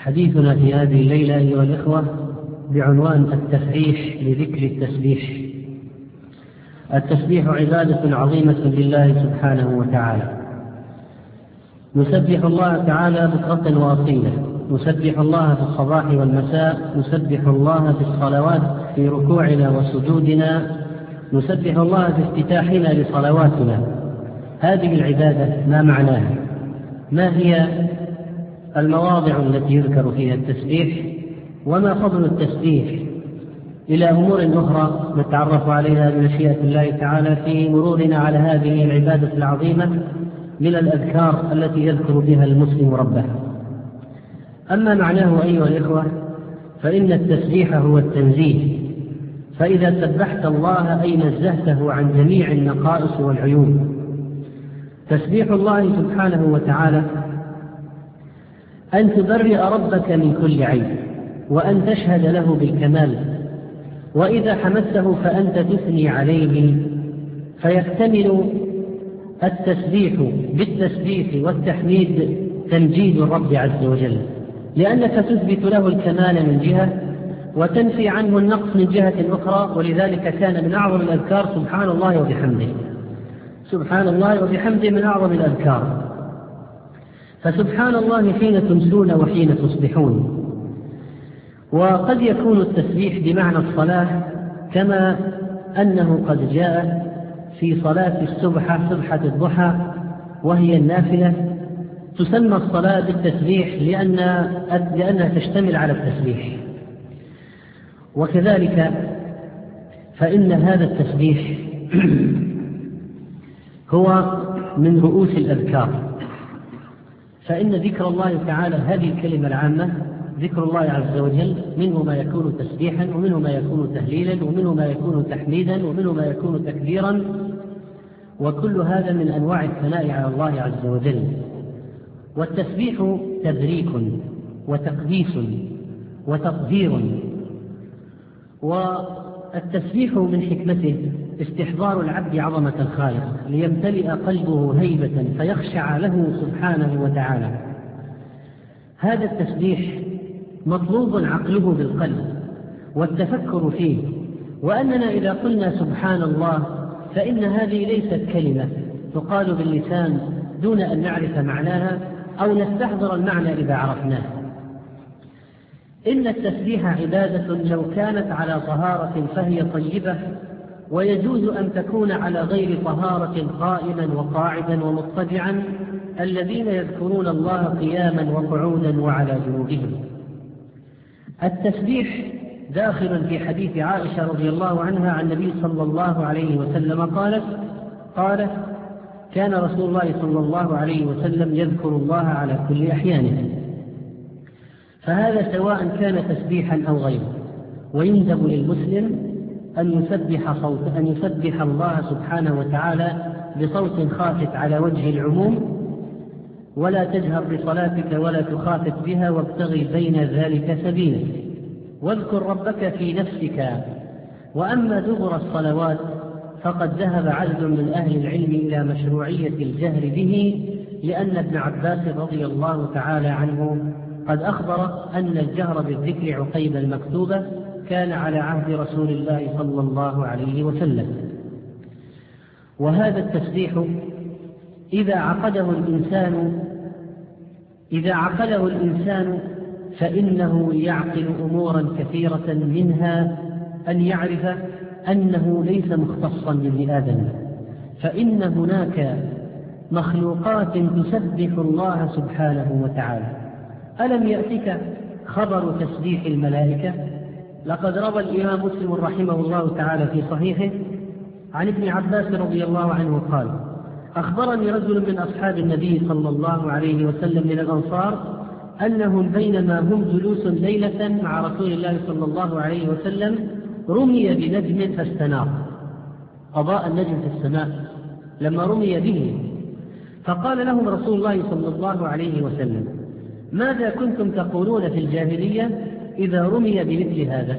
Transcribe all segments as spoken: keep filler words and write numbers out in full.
حديثنا في هذه الليلة أيها الإخوة بعنوان التفريح لذكر التسبيح. التسبيح عبادة عظيمة لله سبحانه وتعالى، نسبح الله تعالى بكرة وأصيلة، نسبح الله في الصباح والمساء، نسبح الله في الصلوات في ركوعنا وسجودنا، نسبح الله في افتتاحنا لصلواتنا. هذه العبادة ما معناها؟ ما هي المواضع التي يذكر فيها التسبيح؟ وما فضل التسبيح؟ إلى أمور أخرى نتعرف عليها بمشيئة الله تعالى في مرورنا على هذه العبادة العظيمة من الأذكار التي يذكر بها المسلم ربه. أما معناه أيها الإخوة فإن التسبيح هو التنزيه، فإذا سبحت الله أي نزهته عن جميع النقائص والعيوب. تسبيح الله سبحانه وتعالى أن تبرئ ربك من كل عيب، وأن تشهد له بالكمال، وإذا حمدته فأنت تثني عليه، فيكتمل التسبيح بالتسبيح والتحميد تمجيد الرب عز وجل، لأنك تثبت له الكمال من جهة وتنفي عنه النقص من جهة أخرى. ولذلك كان من أعظم الأذكار سبحان الله وبحمده، سبحان الله وبحمده من أعظم الأذكار. فسبحان الله حين تمسون وحين تصبحون. وقد يكون التسبيح بمعنى الصلاة، كما أنه قد جاء في صلاة السبحة سبحة الضحى وهي النافلة تسمى الصلاة بالتسبيح لأن لأنها تشتمل على التسبيح. وكذلك فإن هذا التسبيح هو من رؤوس الأذكار، فإن ذكر الله تعالى هذه الكلمة العامة ذكر الله عز وجل منه ما يكون تسبيحا، ومنه ما يكون تهليلا، ومنه ما يكون تحميدا، ومنه ما يكون تكبيرا، وكل هذا من أنواع الثناء على الله عز وجل. والتسبيح تبريك وتقديس وتطهير. والتسبيح من حكمته استحضار العبد عظمة الخالق ليمتلئ قلبه هيبة فيخشع له سبحانه وتعالى. هذا التسبيح مطلوب عقله بالقلب والتفكر فيه، وأننا إذا قلنا سبحان الله فإن هذه ليست كلمة تقال باللسان دون أن نعرف معناها أو نستحضر المعنى إذا عرفناه. إن التسبيح عبادة لو كانت على طهارة فهي طيبة، ويجوز أن تكون على غير طهارة قائما وقاعدا ومضطجعا، الذين يذكرون الله قياما وقعودا وعلى جنوبهم. التسبيح داخل في حديث عائشة رضي الله عنها عن النبي صلى الله عليه وسلم قالت قالت كان رسول الله صلى الله عليه وسلم يذكر الله على كل أحيانه. فهذا سواء كان تسبيحا أو غيره. ويندب للمسلم أن يسبح, صوت أن يسبح الله سبحانه وتعالى بصوت خافت على وجه العموم، ولا تجهر بصلاتك ولا تخافت بها، وابتغي بين ذلك سبيلا، واذكر ربك في نفسك. وأما دبر الصلوات فقد ذهب عدد من أهل العلم إلى مشروعية الجهر به، لأن ابن عباس رضي الله تعالى عنه قد أخبر أن الجهر بالذكر عقيب المكتوبة كان على عهد رسول الله صلى الله عليه وسلم. وهذا التسبيح إذا عقده الإنسان إذا عقله الإنسان فإنه يعقل أمورا كثيرة، منها أن يعرف أنه ليس مختصا بابن آدم، فإن هناك مخلوقات تسبح الله سبحانه وتعالى. ألم يأتك خبر تسبيح الملائكة؟ لقد روى الإمام مسلم رحمه الله تعالى في صحيحه عن ابن عباس رضي الله عنه قال: أخبرني رجل من أصحاب النبي صلى الله عليه وسلم من الأنصار أنهم بينما هم جلوس ليلة مع رسول الله صلى الله عليه وسلم رمي بنجم فاستنار. أضاء النجم في السماء لما رمي به، فقال لهم رسول الله صلى الله عليه وسلم: ماذا كنتم تقولون في الجاهلية إذا رمي بمثل هذا؟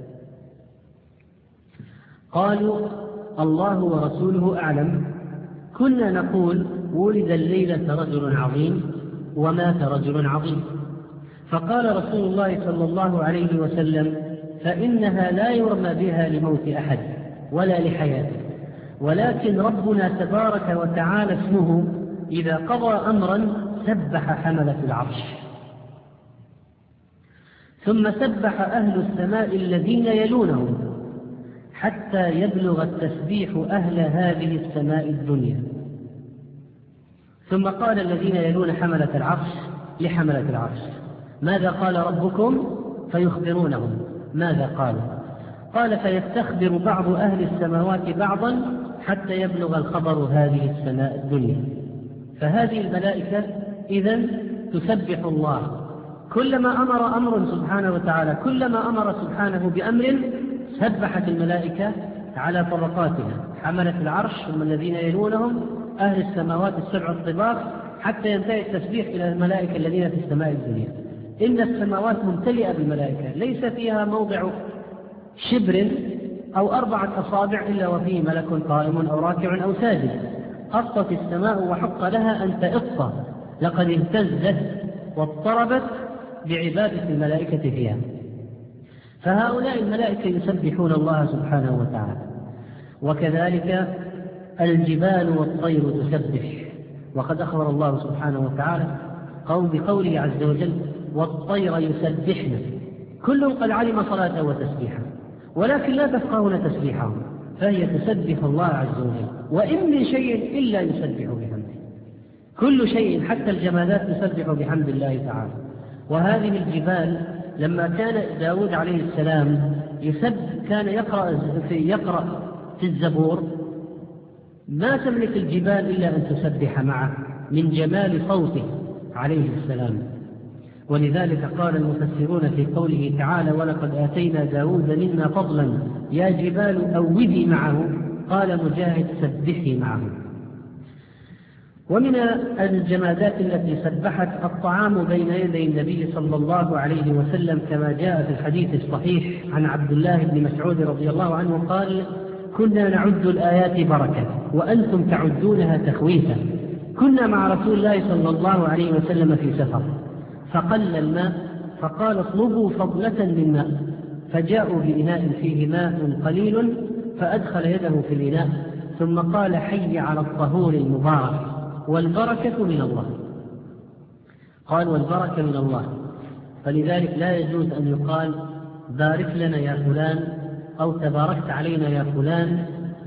قالوا: الله ورسوله أعلم. كنا نقول: ولد الليلة رجل عظيم ومات رجل عظيم. فقال رسول الله صلى الله عليه وسلم: فإنها لا يرمى بها لموت أحد ولا لحياته، ولكن ربنا تبارك وتعالى اسمه إذا قضى أمرا سبح حملة العرش. ثم سبح أهل السماء الذين يلونهم حتى يبلغ التسبيح أهل هذه السماء الدنيا. ثم قال الذين يلون حملة العرش لحملة العرش: ماذا قال ربكم؟ فيخبرونهم ماذا قالوا. قال: فيستخبر بعض أهل السماوات بعضا حتى يبلغ الخبر هذه السماء الدنيا. فهذه الملائكة إذن تسبح الله، كلما أمر أمر سبحانه وتعالى، كلما أمر سبحانه بأمر سبحت الملائكة على طبقاتها: حملة العرش ثم الذين يلونهم أهل السماوات السبع الطباق، حتى ينتهي التسبيح إلى الملائكة الذين في السماء الدنيا. إن السماوات ممتلئة بالملائكة، ليس فيها موضع شبر أو أربعة أصابع إلا وفيه ملك قائم أو راكع أو ساجد. أطت السماء وحق لها أن تئط، لقد اهتزت واضطربت بعبادة الملائكة فيها. فهؤلاء الملائكة يسبحون الله سبحانه وتعالى. وكذلك الجبال والطير تسبح، وقد أخبر الله سبحانه وتعالى قول بقوله عز وجل: والطير يسبحن كل قد علم صلاته وتسبيحه ولكن لا تفقهون تسبيحهم، فهي تسبح الله عز وجل. وإن من شيء إلا يسبح بحمده، كل شيء حتى الجمادات تسبح بحمد الله تعالى. وهذه الجبال لما كان داود عليه السلام يسب كان يقرأ في, يقرأ في الزبور ما تملك الجبال إلا أن تسبح معه من جمال صوته عليه السلام. ولذلك قال المفسرون في قوله تعالى: ولقد آتينا داود منا فضلا يا جبال أوبي معه، قال مجاهد: سبحي معه. ومن الجمادات التي سبحت الطعام بين يدي النبي صلى الله عليه وسلم، كما جاء في الحديث الصحيح عن عبد الله بن مسعود رضي الله عنه قال: كنا نعد الآيات بركة وأنتم تعدونها تخويفا. كنا مع رسول الله صلى الله عليه وسلم في سفر فقل الماء، فقال: اطلبوا فضلة من ماء، فجاءوا بإناء فيه ماء قليل فأدخل يده في الإناء ثم قال: حي على الطهور المبارك والبركة من الله. قال: والبركة من الله. فلذلك لا يجوز أن يقال بارك لنا يا فلان أو تباركت علينا يا فلان.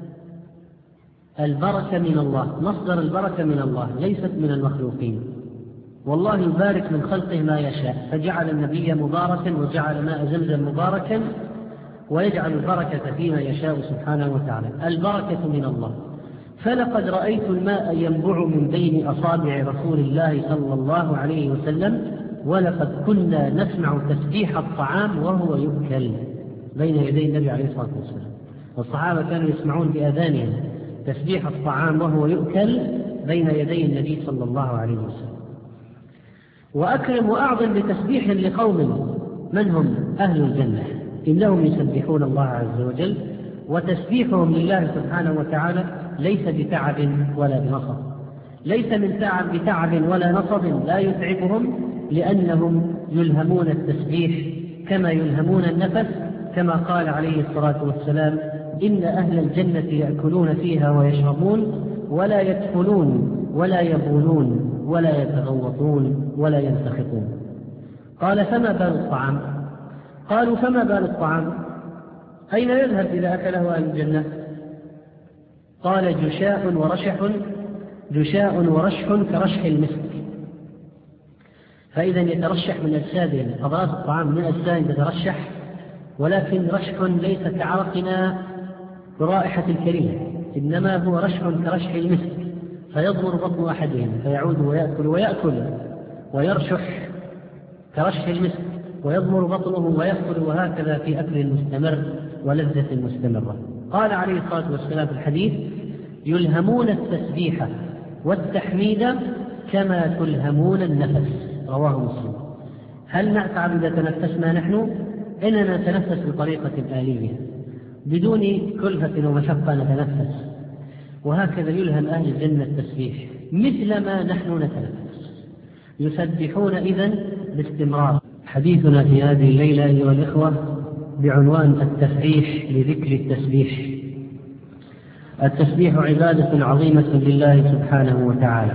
البركة من الله، مصدر البركة من الله، ليست من المخلوقين. والله يبارك من خلقه ما يشاء، فجعل النبي مباركا وجعل ماء زمزم مباركا، ويجعل البركة فيما يشاء سبحانه وتعالى. البركة من الله. فلقد رأيت الماء ينبع من بين أصابع رسول الله صلى الله عليه وسلم، ولقد كنا نسمع تسبيح الطعام وهو يؤكل بين يدي النبي عليه الصلاة والسلام. والصحابة كانوا يسمعون بأذانهم تسبيح الطعام وهو يؤكل بين يدي النبي صلى الله عليه وسلم. وأكرم وأعظم بتسبيح لقوم من هم أهل الجنة، إنهم يسبحون الله عز وجل، وتسبيحهم لله سبحانه وتعالى ليس بتعب ولا بنصب، ليس من تعب بتعب ولا نصب لا يتعبهم، لأنهم يلهمون التسبيح كما يلهمون النفس، كما قال عليه الصلاة والسلام: إن أهل الجنة يأكلون فيها ويشربون ولا يدخلون ولا يبولون ولا يتغوطون ولا ينتخطون. قال: فما بال الطعام؟ قالوا: فما بال الطعام؟ أين يذهب إذا أكله أهل الجنة؟ قال: جشاء ورشح جشاء ورشح كرشح المسك. فإذا يترشح من أجسادهم، أضرار الطعام من أجساد يترشح، ولكن رشح ليس كعرقنا برائحة الكريهة، إنما هو رشح كرشح المسك، فيضمر بطن أحدهم فيعود ويأكل ويأكل ويرشح كرشح المسك، ويضمر بطنه ويأكل، وهكذا في أكل مستمر ولذة مستمرة. قال عليه الصلاة والسلام في الحديث: يلهمون التسبيح والتحميد كما تلهمون النفس. رواه مسلم. هل نتعب إذا تنفسنا نحن؟ إننا نتنفس بطريقة آلية بدون كلفة ومشقة نتنفس، وهكذا يلهم أهل الجنة التسبيح مثل ما نحن نتنفس. يسبحون إذن باستمرار. حديثنا في هذه الليلة أيها الإخوة بعنوان التسبيح لذكر التسبيح. التسبيح عبادة عظيمة لله سبحانه وتعالى.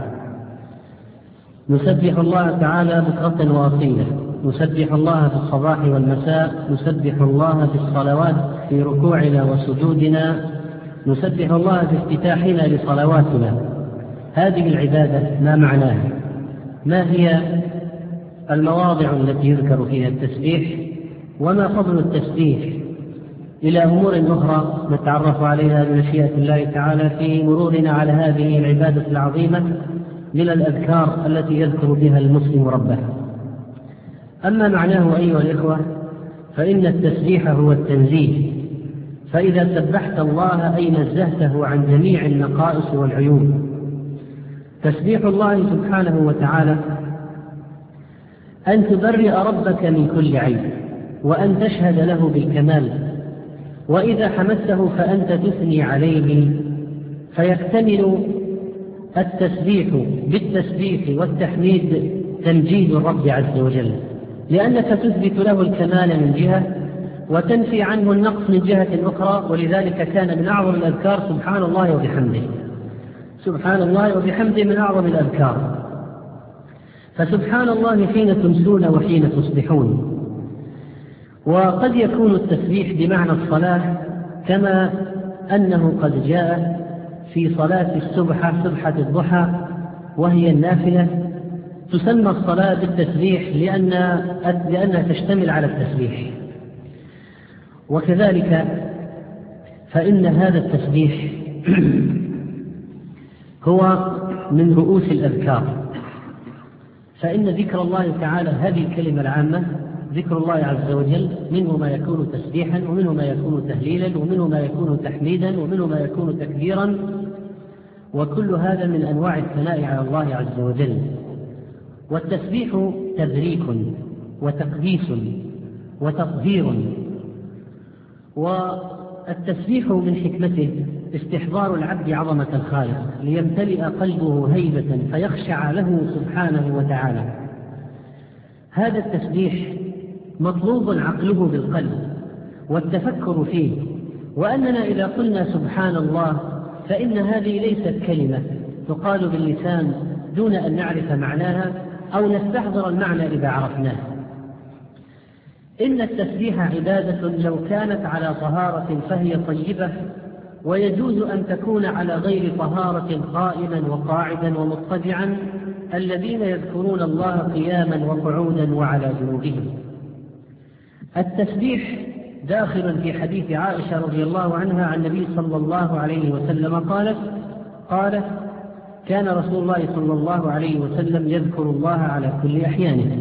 نسبح الله تعالى بكرة وأصيلا، نسبح الله في الصباح والمساء، نسبح الله في الصلوات في ركوعنا وسجودنا، نسبح الله في افتتاحنا لصلواتنا. هذه العبادة ما معناها؟ ما هي المواضع التي يذكر فيها التسبيح؟ وما فضل التسبيح؟ إلى أمور أخرى نتعرف عليها بمشيئة الله تعالى في مرورنا على هذه العبادة العظيمة من الأذكار التي يذكر بها المسلم ربه. أما معناه أيها الإخوة فإن التسبيح هو التنزيه، فإذا سبحت الله أي نزهته عن جميع النقائص والعيوب. تسبيح الله سبحانه وتعالى أن تبرئ ربك من كل عيب، وأن تشهد له بالكمال، وإذا حمدته فأنت تثني عليه، فيكتمل التسبيح بالتسبيح والتحميد تمجيد الرب عز وجل، لأنك تثبت له الكمال من جهة وتنفي عنه النقص من جهة أخرى. ولذلك كان من أعظم الأذكار سبحان الله وبحمده. سبحان الله وبحمده من أعظم الأذكار. فسبحان الله حين تمسون وحين تصبحون. وقد يكون التسبيح بمعنى الصلاة، كما أنه قد جاء في صلاة السبحة سبحة الضحى وهي النافلة تسمى الصلاة بالتسبيح لأن لأنها تشتمل على التسبيح. وكذلك فإن هذا التسبيح هو من رؤوس الأذكار، فإن ذكر الله تعالى هذه الكلمة العامة ذكر الله عز وجل منه ما يكون تسبيحا، ومنه ما يكون تهليلا، ومنه ما يكون تحميدا، ومنه ما يكون تكبيرا، وكل هذا من أنواع الثناء على الله عز وجل. والتسبيح تبريك وتقديس وتطهير. والتسبيح من حكمته استحضار العبد عظمة الخالق ليمتلئ قلبه هيبة فيخشع له سبحانه وتعالى. هذا التسبيح مطلوب عقله بالقلب والتفكر فيه، وأننا إذا قلنا سبحان الله فإن هذه ليست كلمة تقال باللسان دون أن نعرف معناها أو نستحضر المعنى إذا عرفناه. إن التسبيح عبادة لو كانت على طهارة فهي طيبة، ويجوز أن تكون على غير طهارة قائما وقاعدا ومضطجعا، الذين يذكرون الله قياما وقعودا وعلى جنوبهم. التسبيح داخل في حديث عائشة رضي الله عنها عن النبي صلى الله عليه وسلم قالت قالت كان رسول الله صلى الله عليه وسلم يذكر الله على كل أحيانه.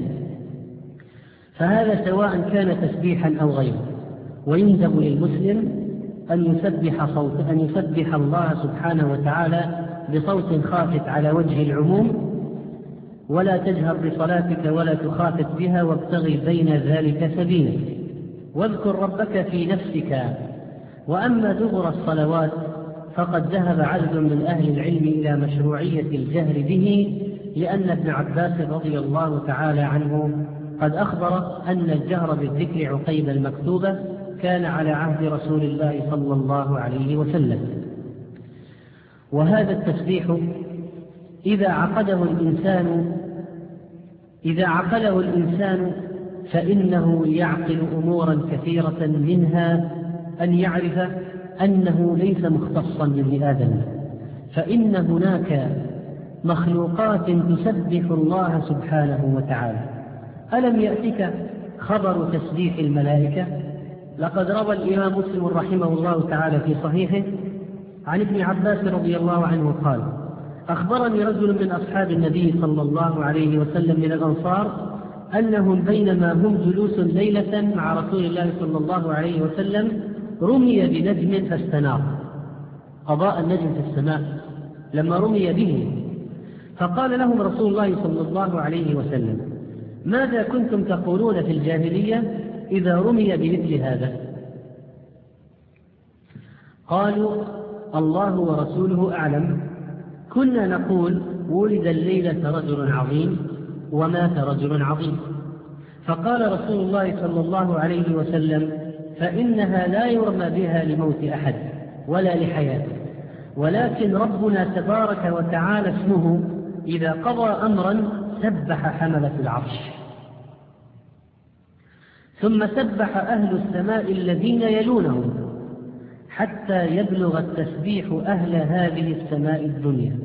فهذا سواء كان تسبيحا أو غيره. ويندب للمسلم أن يسبح صوت أن يسبح الله سبحانه وتعالى بصوت خافت على وجه العموم، ولا تجهر بصلاتك ولا تخافت بها، وابتغي بين ذلك سبيلا. واذكر ربك في نفسك. وأما دبر الصلوات فقد ذهب عدد من أهل العلم إلى مشروعية الجهر به، لأن ابن عباس رضي الله تعالى عنه قد أخبر أن الجهر بالذكر عقيب المكتوبة كان على عهد رسول الله صلى الله عليه وسلم. وهذا التسبيح إذا عقده الإنسان إذا عقله الإنسان فإنه يعقل أمورا كثيرة، منها أن يعرف أنه ليس مختصا بابن آدم، فإن هناك مخلوقات تسبح الله سبحانه وتعالى. ألم يأتك خبر تسبيح الملائكة؟ لقد روى الإمام مسلم رحمه الله تعالى في صحيحه عن ابن عباس رضي الله عنه قال: أخبرني رجل من أصحاب النبي صلى الله عليه وسلم من الأنصار أنهم بينما هم جلوس ليلة مع رسول الله صلى الله عليه وسلم رمي بنجم فاستنار. أضاء النجم في السماء لما رمي به، فقال لهم رسول الله صلى الله عليه وسلم: ماذا كنتم تقولون في الجاهلية إذا رمي بمثل هذا؟ قالوا: الله ورسوله أعلم. كنا نقول: ولد الليلة رجل عظيم ومات رجل عظيم. فقال رسول الله صلى الله عليه وسلم: فإنها لا يرمى بها لموت أحد ولا لحياته، ولكن ربنا تبارك وتعالى اسمه إذا قضى أمرا سبح حملة العرش. ثم سبح أهل السماء الذين يلونهم حتى يبلغ التسبيح أهل هذه السماء الدنيا.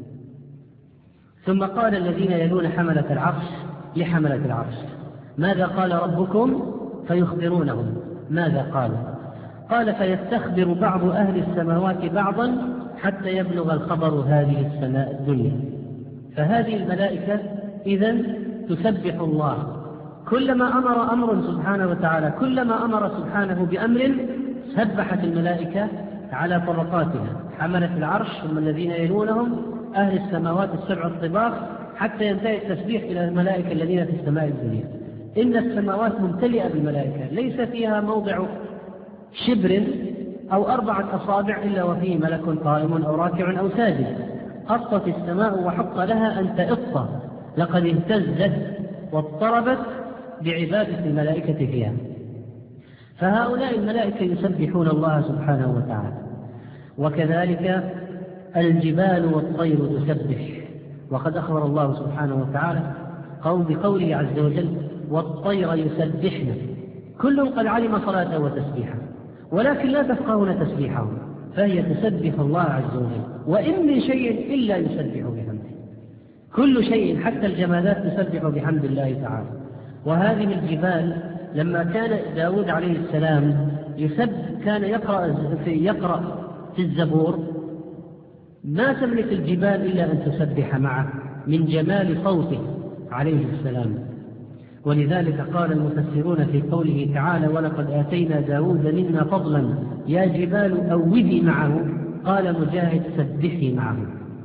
ثم قال الذين يلون حملة العرش لحملة العرش: ماذا قال ربكم؟ فيخبرونهم ماذا قال. قال: فيستخبر بعض أهل السماوات بعضا حتى يبلغ الخبر هذه السماء الدنيا. فهذه الملائكة إذن تسبح الله، كلما أمر أمر سبحانه وتعالى، كلما أمر سبحانه بأمر سبحت الملائكة على طبقاتها: حملة العرش ثم الذين يلونهم أهل السماوات السبع الطباق، حتى ينتهي التسبيح إلى الملائكة الذين في السماء الدنيا. إن السماوات ممتلئة بالملائكة، ليس فيها موضع شبر أو أربعة أصابع إلا وفيه ملك قائم أو راكع أو ساجد. قطت السماء وحق لها أن تئط، لقد اهتزت واضطربت بعبادة الملائكة فيها. فهؤلاء الملائكة يسبحون الله سبحانه وتعالى. وكذلك الجبال والطير تسبح، وقد أخبر الله سبحانه وتعالى قوم بقوله عز وجل: والطير يسبحن كل قد علم صلاته وتسبيحه ولكن لا تفقهون تسبيحه، فهي تسبح الله عز وجل. وإن من شيء إلا يسبح بحمده، كل شيء حتى الجمادات تسبح بحمد الله تعالى. وهذه الجبال لما كان داود عليه السلام يسب كان يقرأ في, يقرأ في الزبور ما تملك الجبال إلا أن تسبح معه من جمال صوته عليه السلام. ولذلك قال المفسرون في قوله تعالى: ولقد آتينا داود منا فضلا يا جبال أوبي معه، قال مجاهد: سبحي معه.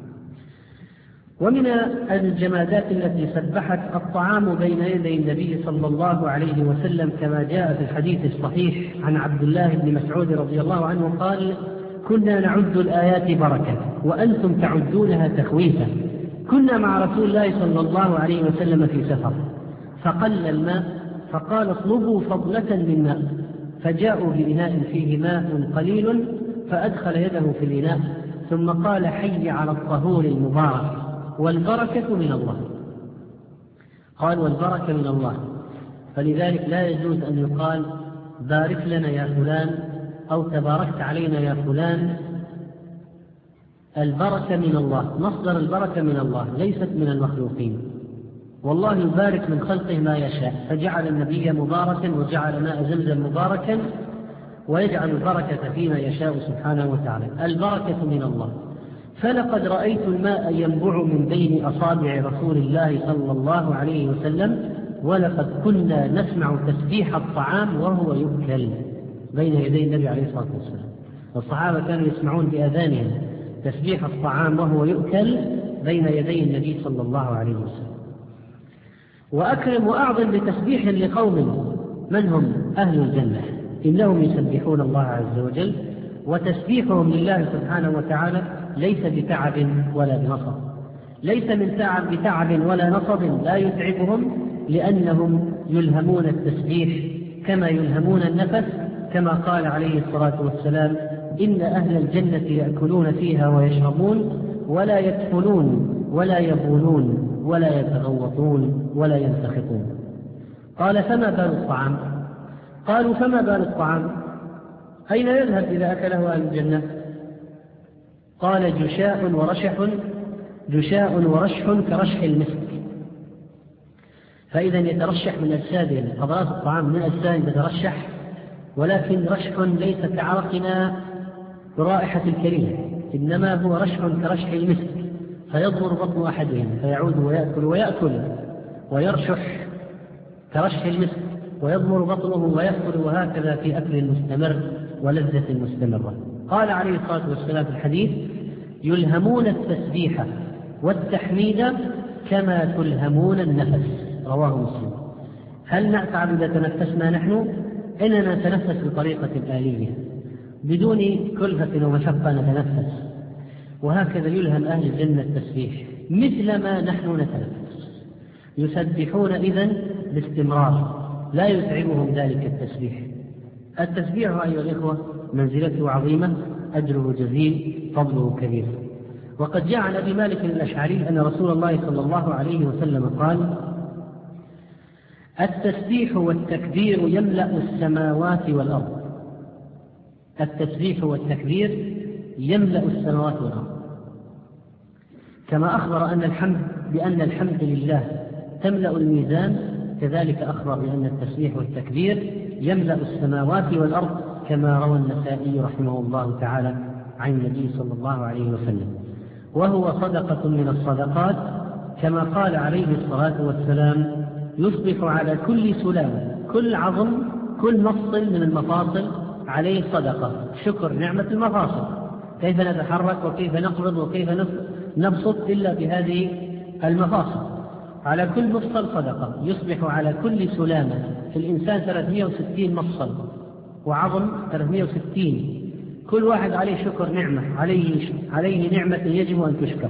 ومن الجمادات التي سبحت الطعام بين يدي النبي صلى الله عليه وسلم، كما جاء في الحديث الصحيح عن عبد الله بن مسعود رضي الله عنه قال: كنا نعد الآيات بركة وأنتم تعدونها تخويفا. كنا مع رسول الله صلى الله عليه وسلم في سفر فقل الماء، فقال: اطلبوا فضلة من ماء، فجاءوا بإناء فيه ماء قليل فأدخل يده في الإناء ثم قال: حي على الطهور المبارك والبركة من الله. قال: والبركة من الله، فلذلك لا يجوز أن يقال بارك لنا يا فلان أو تباركت علينا يا فلان. البركة من الله، مصدر البركة من الله، ليست من المخلوقين. والله يبارك من خلقه ما يشاء، فجعل النبي مباركا وجعل ماء زمزم مباركا، ويجعل البركة فيما يشاء سبحانه وتعالى. البركة من الله. فلقد رأيت الماء ينبع من بين أصابع رسول الله صلى الله عليه وسلم، ولقد كنا نسمع تسبيح الطعام وهو يؤكل بين يدي النبي عليه الصلاة والسلام. والصحابة كانوا يسمعون بأذانهم تسبيح الطعام وهو يؤكل بين يدي النبي صلى الله عليه وسلم. وأكرم وأعظم بتسبيح لقوم من هم أهل الجنة، إنهم يسبحون الله عز وجل، وتسبيحهم لله سبحانه وتعالى ليس بتعب ولا بنصب، ليس من تعب بتعب ولا نصب لا يتعبهم، لأنهم يلهمون التسبيح كما يلهمون النفس، كما قال عليه الصلاة والسلام: إن أهل الجنة يأكلون فيها ويشربون ولا يدخلون ولا يبولون ولا يتغوطون ولا ينتخطون. قال: فما بال الطعام؟ قالوا: فما بال الطعام؟ أين يذهب إذا أكله أهل الجنة؟ قال: جشاء ورشح، جشاء ورشح كرشح المسك. فإذا يترشح من أجسادهم، حضرات الطعام من أجسادهم يترشح، ولكن رشح ليس كعرقنا برائحة الكريم، إنما هو رشح كرشح المسك، فيضمر بطن أحدهم فيعود ويأكل ويأكل ويرشح كرشح المسك، ويضمر بطنه ويأكل، وهكذا في أكل مستمر ولذة مستمرة. قال عليه الصلاة والسلام في الحديث: يلهمون التسبيح والتحميد كما تلهمون النفس، رواه مسلم. هل نتعب إذا تنفسنا نحن؟ إننا نتنفس بطريقة آلية بدون كلفة ومشقة نتنفس، وهكذا يلهم أهل الجنة التسبيح مثل ما نحن نتنفس. يسبحون إذن باستمرار، لا يتعبهم ذلك التسبيح. التسبيح أيها الإخوة منزلته عظيمة، أجره جزيل، فضله كبير. وقد جاء عن أبي مالك الأشعري أن رسول الله صلى الله عليه وسلم قال: التسبيح والتكبير يملأ السماوات والأرض. التسبيح والتكبير يملأ السماوات والأرض. كما أخبر أن الحمد بأن الحمد لله تملأ الميزان، كذلك أخبر بأن التسبيح والتكبير يملأ السماوات والأرض، كما روى النسائي رحمه الله تعالى عن النبي صلى الله عليه وسلم. وهو صدقة من الصدقات، كما قال عليه الصلاة والسلام: يصبح على كل سلام، كل عظم، كل مفصل من المفاصل عليه صدقة. شكر نعمة المفاصل، كيف نتحرك وكيف نقبض وكيف نبسط إلا بهذه المفاصل. على كل مفصل صدقة. يصبح على كل سلامة في الإنسان ثلاثمائة وستين مفصل وعظم ثلاثمائة وستين، كل واحد عليه شكر نعمة، عليه, عليه نعمة يجب أن تشكر.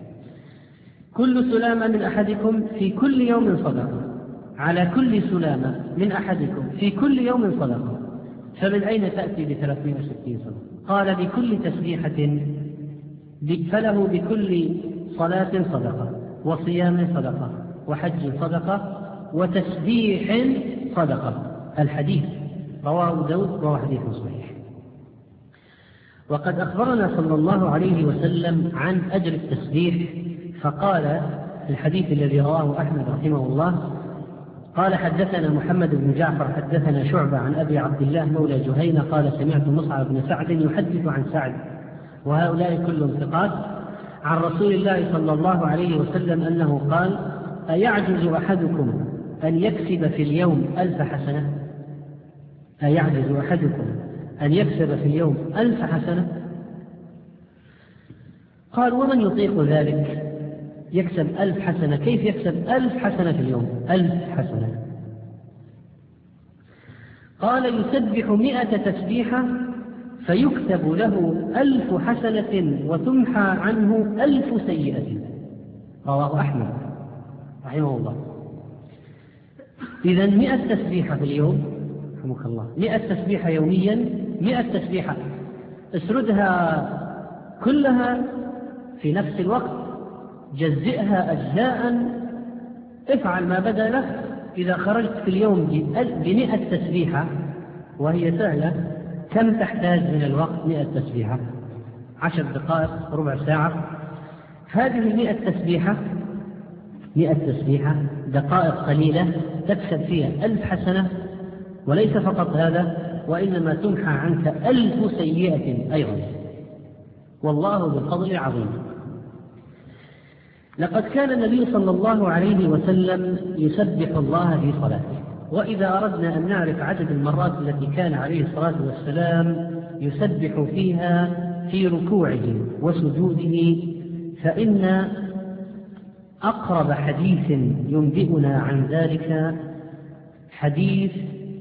كل سلامة من أحدكم في كل يوم صدقة، على كل سلامة من أحدكم في كل يوم صدقة. فمن أين تأتي بثلاثمائة وستين صدقة؟ قال: بكل تسبيحة، فله بكل صلاة صدقة، وصيام صدقة، وحج صدقة، وتسبيح صدقة. الحديث رواه داود وهو حديث صحيح. وقد أخبرنا صلى الله عليه وسلم عن أجر التسبيح، فقال في الحديث الذي رواه أحمد رحمه الله: قال: حدثنا محمد بن جعفر حدثنا شعبة عن أبي عبد الله مولى جهينة قال: سمعت مصعب بن سعد يحدث عن سعد، وهؤلاء كلهم ثقات، عن رسول الله صلى الله عليه وسلم أنه قال: أيعجز أحدكم أن يكسب في اليوم ألف حسنة؟ أيعجز أحدكم أن يكسب في اليوم ألف حسنة؟ قال: ومن يطيق ذلك؟ يكسب ألف حسنة، كيف يكسب ألف حسنة في اليوم؟ ألف حسنة. قال: يسبح مئة تسبيحة فيكتب له ألف حسنة وتمحى عنه ألف سيئة. رواه أحمد رحمه الله. إذن مئة تسبيحة في اليوم، رحمك الله، مئة تسبيحة يوميا، مئة تسبيحة اسردها كلها في نفس الوقت، جزئها أجزاء، افعل ما بدا لك. إذا خرجت في اليوم بمئة تسبيحة وهي سهلة، كم تحتاج من الوقت؟ مئة تسبيحة، عشر دقائق، ربع ساعة. هذه المئة تسبيحة، مئة تسبيحة دقائق قليلة تكسب فيها ألف حسنة. وليس فقط هذا، وإنما تمحى عنك ألف سيئة أيضا، والله ذو الفضل العظيم. لقد كان النبي صلى الله عليه وسلم يسبح الله في صلاته، وإذا أردنا أن نعرف عدد المرات التي كان عليه الصلاة والسلام يسبح فيها في ركوعه وسجوده، فإن أقرب حديث ينبئنا عن ذلك حديث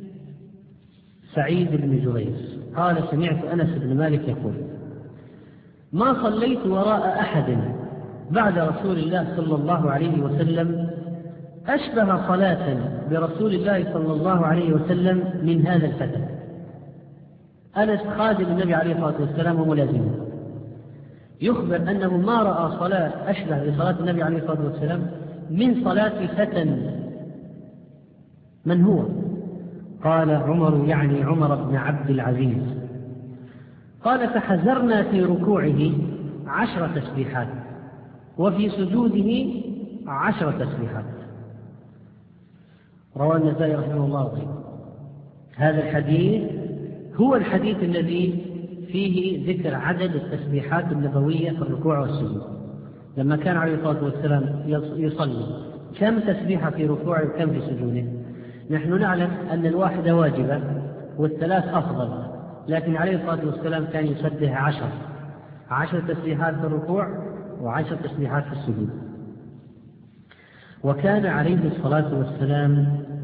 سعيد بن جبير قال: سمعت أنس بن مالك يقول: ما صليت وراء أحد بعد رسول الله صلى الله عليه وسلم أشبه صلاة برسول الله صلى الله عليه وسلم من هذا الفتى. أنس خادم النبي عليه الصلاة والسلام وملازمه، يخبر أنه ما رأى صلاة أشبه بصلاة النبي عليه الصلاة والسلام من صلاة فتى. من هو؟ قال: عمر، يعني عمر بن عبد العزيز. قال: فحزرنا في ركوعه عشر تسبيحات وفي سجوده عشر تسبيحات. رواه النسائي رحمه الله وغيره. هذا الحديث هو الحديث الذي فيه ذكر عدد التسبيحات النبوية في الركوع والسجود. لما كان عليه الصلاة والسلام يصلي كم تسبيحة في ركوعه وكم في سجوده؟ نحن نعلم أن الواحدة واجبة والثلاث أفضل، لكن عليه الصلاة والسلام كان يسبح عشر عشر تسبيحات في الركوع وعشر تسبيحات في السجود. وكان عليه الصلاة والسلام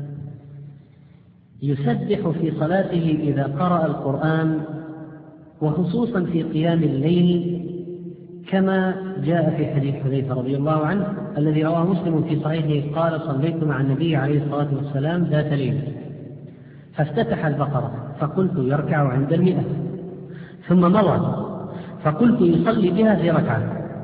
يسبح في صلاته إذا قرأ القرآن، وخصوصا في قيام الليل، كما جاء في حديث حذيفة رضي الله عنه الذي رواه مسلم في صحيحه قال: صليت مع النبي عليه الصلاة والسلام ذات ليلة فافتتح البقرة فقلت يركع عند المئة، ثم مضى فقلت يصلي بها في ركعة،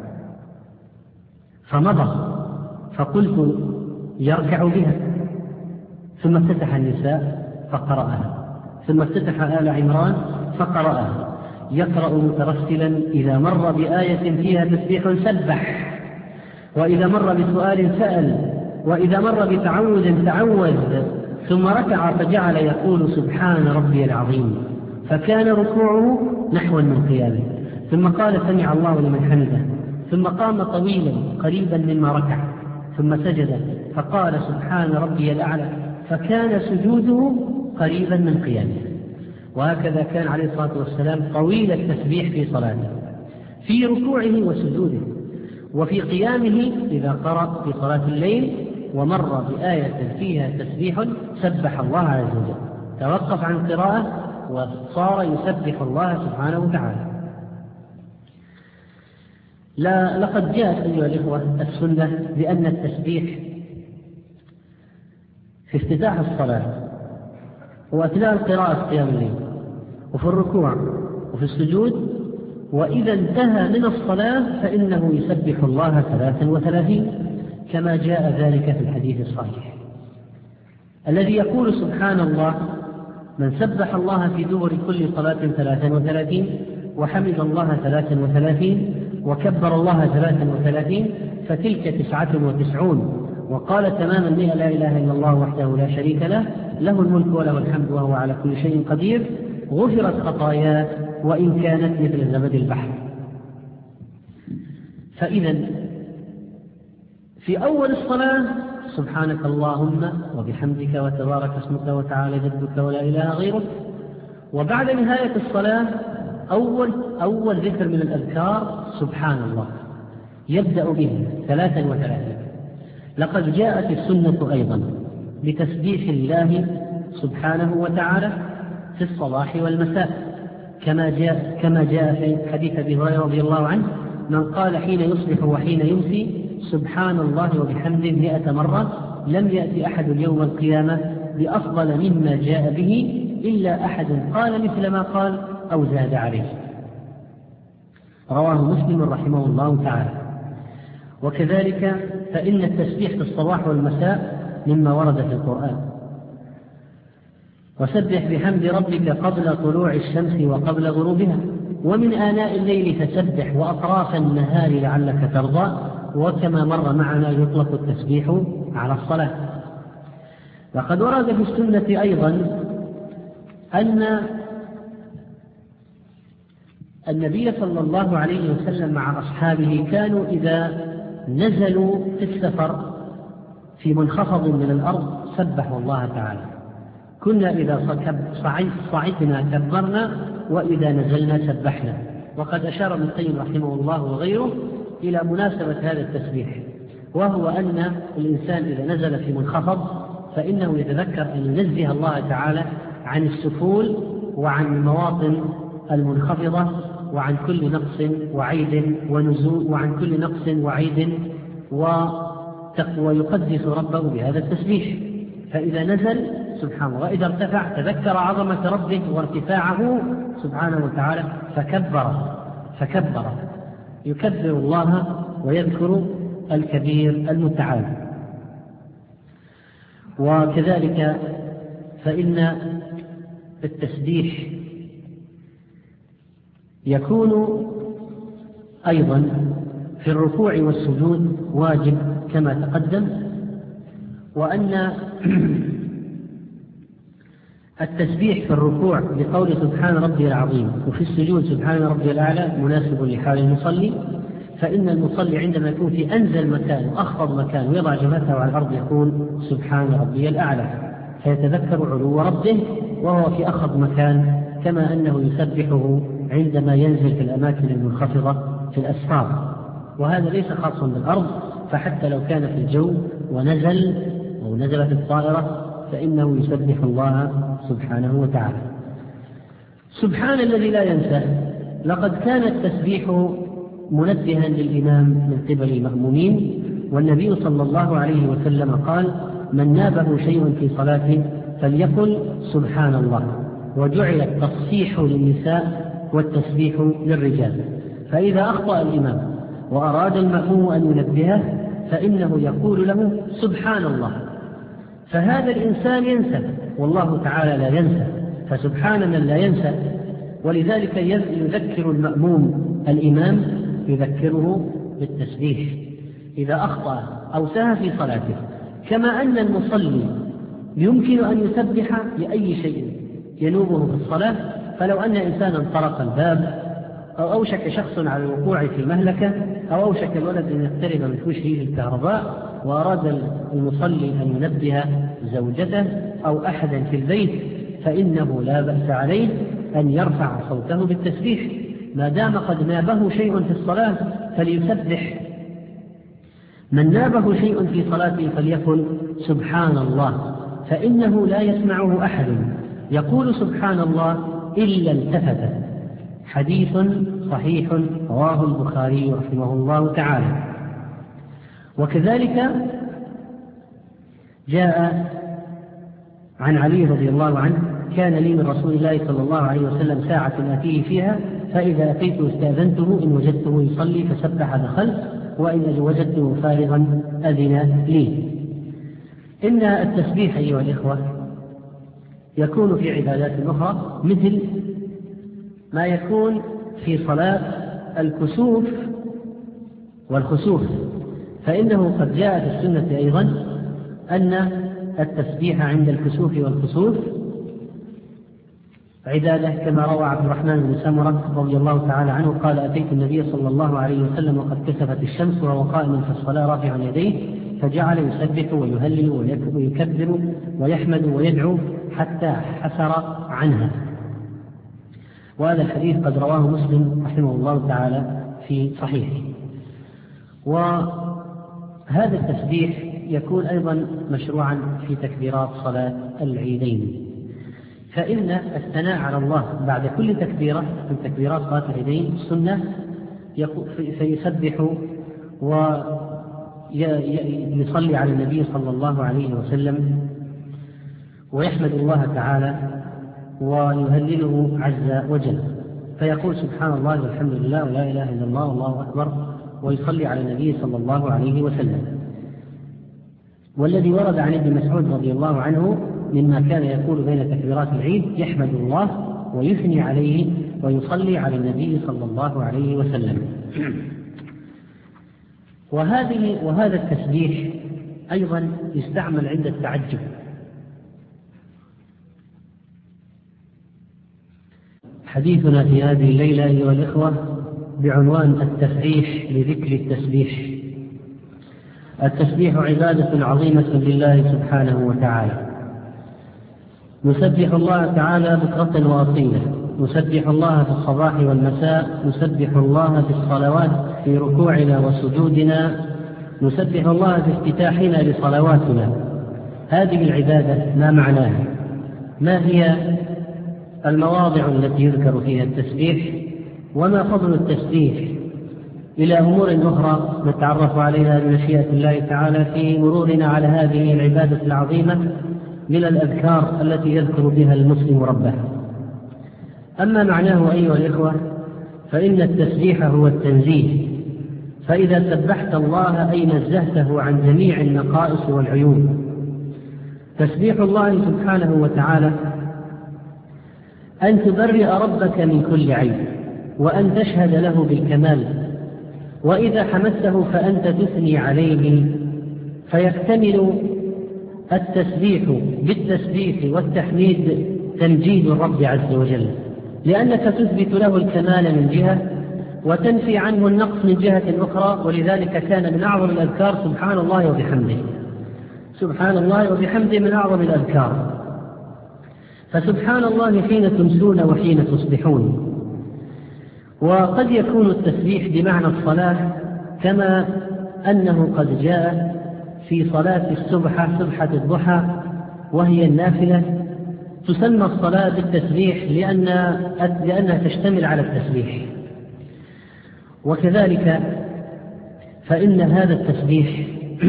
فمضى فقلت يركع بها، ثم افتتح النساء فقرأها، ثم افتتح آل عمران فقرأها، يقرأ مترسلا إذا مر بآية فيها تسبيح سبح، وإذا مر بسؤال سأل، وإذا مر بتعوذ تعوذ، ثم ركع فجعل يقول سبحان ربي العظيم، فكان ركوعه نحو من قيامه، ثم قال سمع الله لمن حمده، ثم قام طويلا قريبا مما ركع، ثم سجد فقال سبحان ربي الأعلى، فكان سجوده قريبا من قيامه. وهكذا كان عليه الصلاة والسلام طويل التسبيح في صلاته، في ركوعه وسجوده، وفي قيامه إذا قرأ في صلاة الليل ومر بآية فيها تسبيح سبح الله عز وجل، توقف عن قراءة وصار يسبح الله سبحانه وتعالى. لا لقد جاءت أيها الإخوة السنة بأن التسبيح في افتتاح الصلاة وأثناء القراءة في قيام الليل وفي الركوع وفي السجود، وإذا انتهى من الصلاة فإنه يسبح الله ثلاثا وثلاثين كما جاء ذلك في الحديث الصحيح الذي يقول سبحان الله من سبح الله في دبر كل صلاة ثلاثا وثلاثين، وحمد الله ثلاثا وثلاثين، وكبر الله ثلاثا وثلاثين، فتلك تسعة وتسعون، وقال تماما مئة لا إله إلا الله وحده لا شريك له، له الملك وله الحمد وهو على كل شيء قدير، غفرت خطاياه وإن كانت مثل زبد البحر. فإذا في أول الصلاة سبحانك اللهم وبحمدك وتبارك اسمك وتعالى جدك ولا إله غيرك، وبعد نهاية الصلاة أول, أول ذكر من الأذكار سبحان الله يبدأ به ثلاثا وثلاثين. لقد جاءت السنة أيضا بتسبيح الله سبحانه وتعالى في الصباح والمساء كما جاء, كما جاء في حديث أبي هريرة رضي الله عنه: من قال حين يصبح وحين يمسي سبحان الله وبحمده مئة مرة لم يأتي أحد يوم القيامة بأفضل مما جاء به إلا أحد قال مثل ما قال أو زاد عليه. رواه مسلم رحمه الله تعالى. وكذلك فإن التسبيح في الصباح والمساء مما ورد في القرآن: وسبح بحمد ربك قبل طلوع الشمس وقبل غروبها ومن آناء الليل فسبح وأطراف النهار لعلك ترضى. وكما مر معنا يطلق التسبيح على الصلاة. لقد ورد في السنة أيضا أن النبي صلى الله عليه وسلم مع أصحابه كانوا إذا نزلوا في السفر في منخفض من الأرض سبحوا الله تعالى. كنا إذا صعدنا كبرنا وإذا نزلنا سبحنا. وقد أشار ابن القيم رحمه الله وغيره إلى مناسبة هذا التسبيح، وهو أن الإنسان إذا نزل في منخفض فإنه يتذكر أن ينزه الله تعالى عن السفول وعن المواطن المنخفضة وعن كل نقص وعيب ونزول وعن كل نقص وعيب ويقدس ربه بهذا التسبيح. فإذا نزل سبحان الله، وإذا ارتفع تذكر عظمة ربه وارتفاعه سبحانه وتعالى فكبر فكبر يكبر الله ويذكر الكبير المتعال. وكذلك فإن التسبيح يكون أيضا في الركوع والسجود واجب كما تقدم، وأن التسبيح في الركوع بقول سبحان ربي العظيم وفي السجود سبحان ربي الأعلى مناسب لحال المصلي، فإن المصلي عندما يكون في أنزل مكان وأخفض مكان ويضع جبهته على الأرض يقول سبحان ربي الأعلى، فيتذكر علو ربه وهو في أخفض مكان، كما أنه يسبحه عندما ينزل في الأماكن المنخفضة في الأسفار. وهذا ليس خاصا بالأرض، فحتى لو كان في الجو ونزل أو نزلت الطائرة فإنه يسبح الله سبحانه وتعالى. سبحان الذي لا ينسى. لقد كان التسبيح منبها للإمام من قبل المأمومين. والنبي صلى الله عليه وسلم قال: من نابه شيء في صلاته فليقل سبحان الله. وجعل التصحيح للنساء والتسبيح للرجال. فإذا أخطأ الإمام وأراد المأموم أن ينبهه فإنه يقول له سبحان الله. فهذا الإنسان ينسى والله تعالى لا ينسى، فسبحان من لا ينسى. ولذلك يذكر المأموم الإمام، يذكره بالتسبيح إذا أخطأ أو سهى في صلاته. كما أن المصلي يمكن أن يسبح لأي شيء ينوبه في الصلاة. فلو أن إنسانا طرق الباب أو أوشك شخص على الوقوع في مهلكة أو أوشك الولد أن يقترب من فوشه الكهرباء وأراد المصلي أن ينبه زوجته أو أحدا في البيت فإنه لا بأس عليه أن يرفع صوته بالتسبيح ما دام قد نابه شيء في الصلاة فليسبح. من نابه شيء في صلاته فليقل سبحان الله، فإنه لا يسمعه أحد يقول سبحان الله إلا التفت. حديث صحيح رواه البخاري رحمه الله تعالى. وكذلك جاء عن علي رضي الله عنه: كان لي من رسول الله صلى الله عليه وسلم ساعة آتيه فيها، فإذا أتيته استأذنته، إن وجدته يصلي فسبح دخلت، وإن وجدته فارغا أذن لي. إن التسبيح أيها الإخوة يكون في عبادات أخرى مثل ما يكون في صلاة الكسوف والخسوف، فإنه قد جاء في السنة أيضا أن التسبيح عند الكسوف والخسوف عبادة، كما روى عبد الرحمن بن سمرة رضي الله تعالى عنه قال: أتيت النبي صلى الله عليه وسلم وقد كسفت الشمس وهو قائم في الصلاة رافعا يديه، فجعل يسبح ويهلل ويكبر ويحمد ويدعو حتى حسر عنها. وهذا الحديث قد رواه مسلم رحمه الله تعالى في صحيحه. وهذا التسبيح يكون أيضا مشروعا في تكبيرات صلاة العيدين، فإن الثناء على الله بعد كل تكبيرة من تكبيرات صلاة العيدين سنة، فيسبح ويصلي على النبي صلى الله عليه وسلم ويحمد الله تعالى ويهلله عز وجل، فيقول سبحان الله والحمد لله ولا إله إلا الله والله أكبر، ويصلي على النبي صلى الله عليه وسلم. والذي ورد عن ابن مسعود رضي الله عنه مما كان يقول بين تكبيرات العيد: يحمد الله ويثني عليه ويصلي على النبي صلى الله عليه وسلم. وهذه وهذا التسبيح أيضا يستعمل عند التعجب. حديثنا في هذه الليلة أيها الإخوة بعنوان التسبيح لذكر التسبيح. التسبيح عبادة عظيمة لله سبحانه وتعالى. نسبح الله تعالى بكرة وأصيلا، نسبح الله في الصباح والمساء، نسبح الله في الصلوات في ركوعنا وسجودنا، نسبح الله في افتتاحنا لصلواتنا. هذه العبادة ما معناها؟ ما هي المواضع التي يذكر فيها التسبيح؟ وما فضل التسبيح؟ إلى أمور أخرى نتعرف عليها بمشيئة الله تعالى في مرورنا على هذه العبادة العظيمة من الأذكار التي يذكر بها المسلم ربه. أما معناه أيها الإخوة فإن التسبيح هو التنزيه، فإذا سبحت الله أي نزهته عن جميع النقائص والعيوب. تسبيح الله سبحانه وتعالى أن تبرئ ربك من كل عيب وأن تشهد له بالكمال، وإذا حمدته فأنت تثني عليه، فيكتمل التسبيح بالتسبيح والتحميد تمجيد الرب عز وجل، لأنك تثبت له الكمال من جهة وتنفي عنه النقص من جهة أخرى. ولذلك كان من أعظم الأذكار سبحان الله وبحمده. سبحان الله وبحمده من أعظم الأذكار. فسبحان الله حين تمسون وحين تصبحون. وقد يكون التسبيح بمعنى الصلاة، كما أنه قد جاء في صلاة السبحة سبحة الضحى وهي النافلة تسمى الصلاة بالتسبيح لأن لأنها تشتمل على التسبيح. وكذلك فإن هذا التسبيح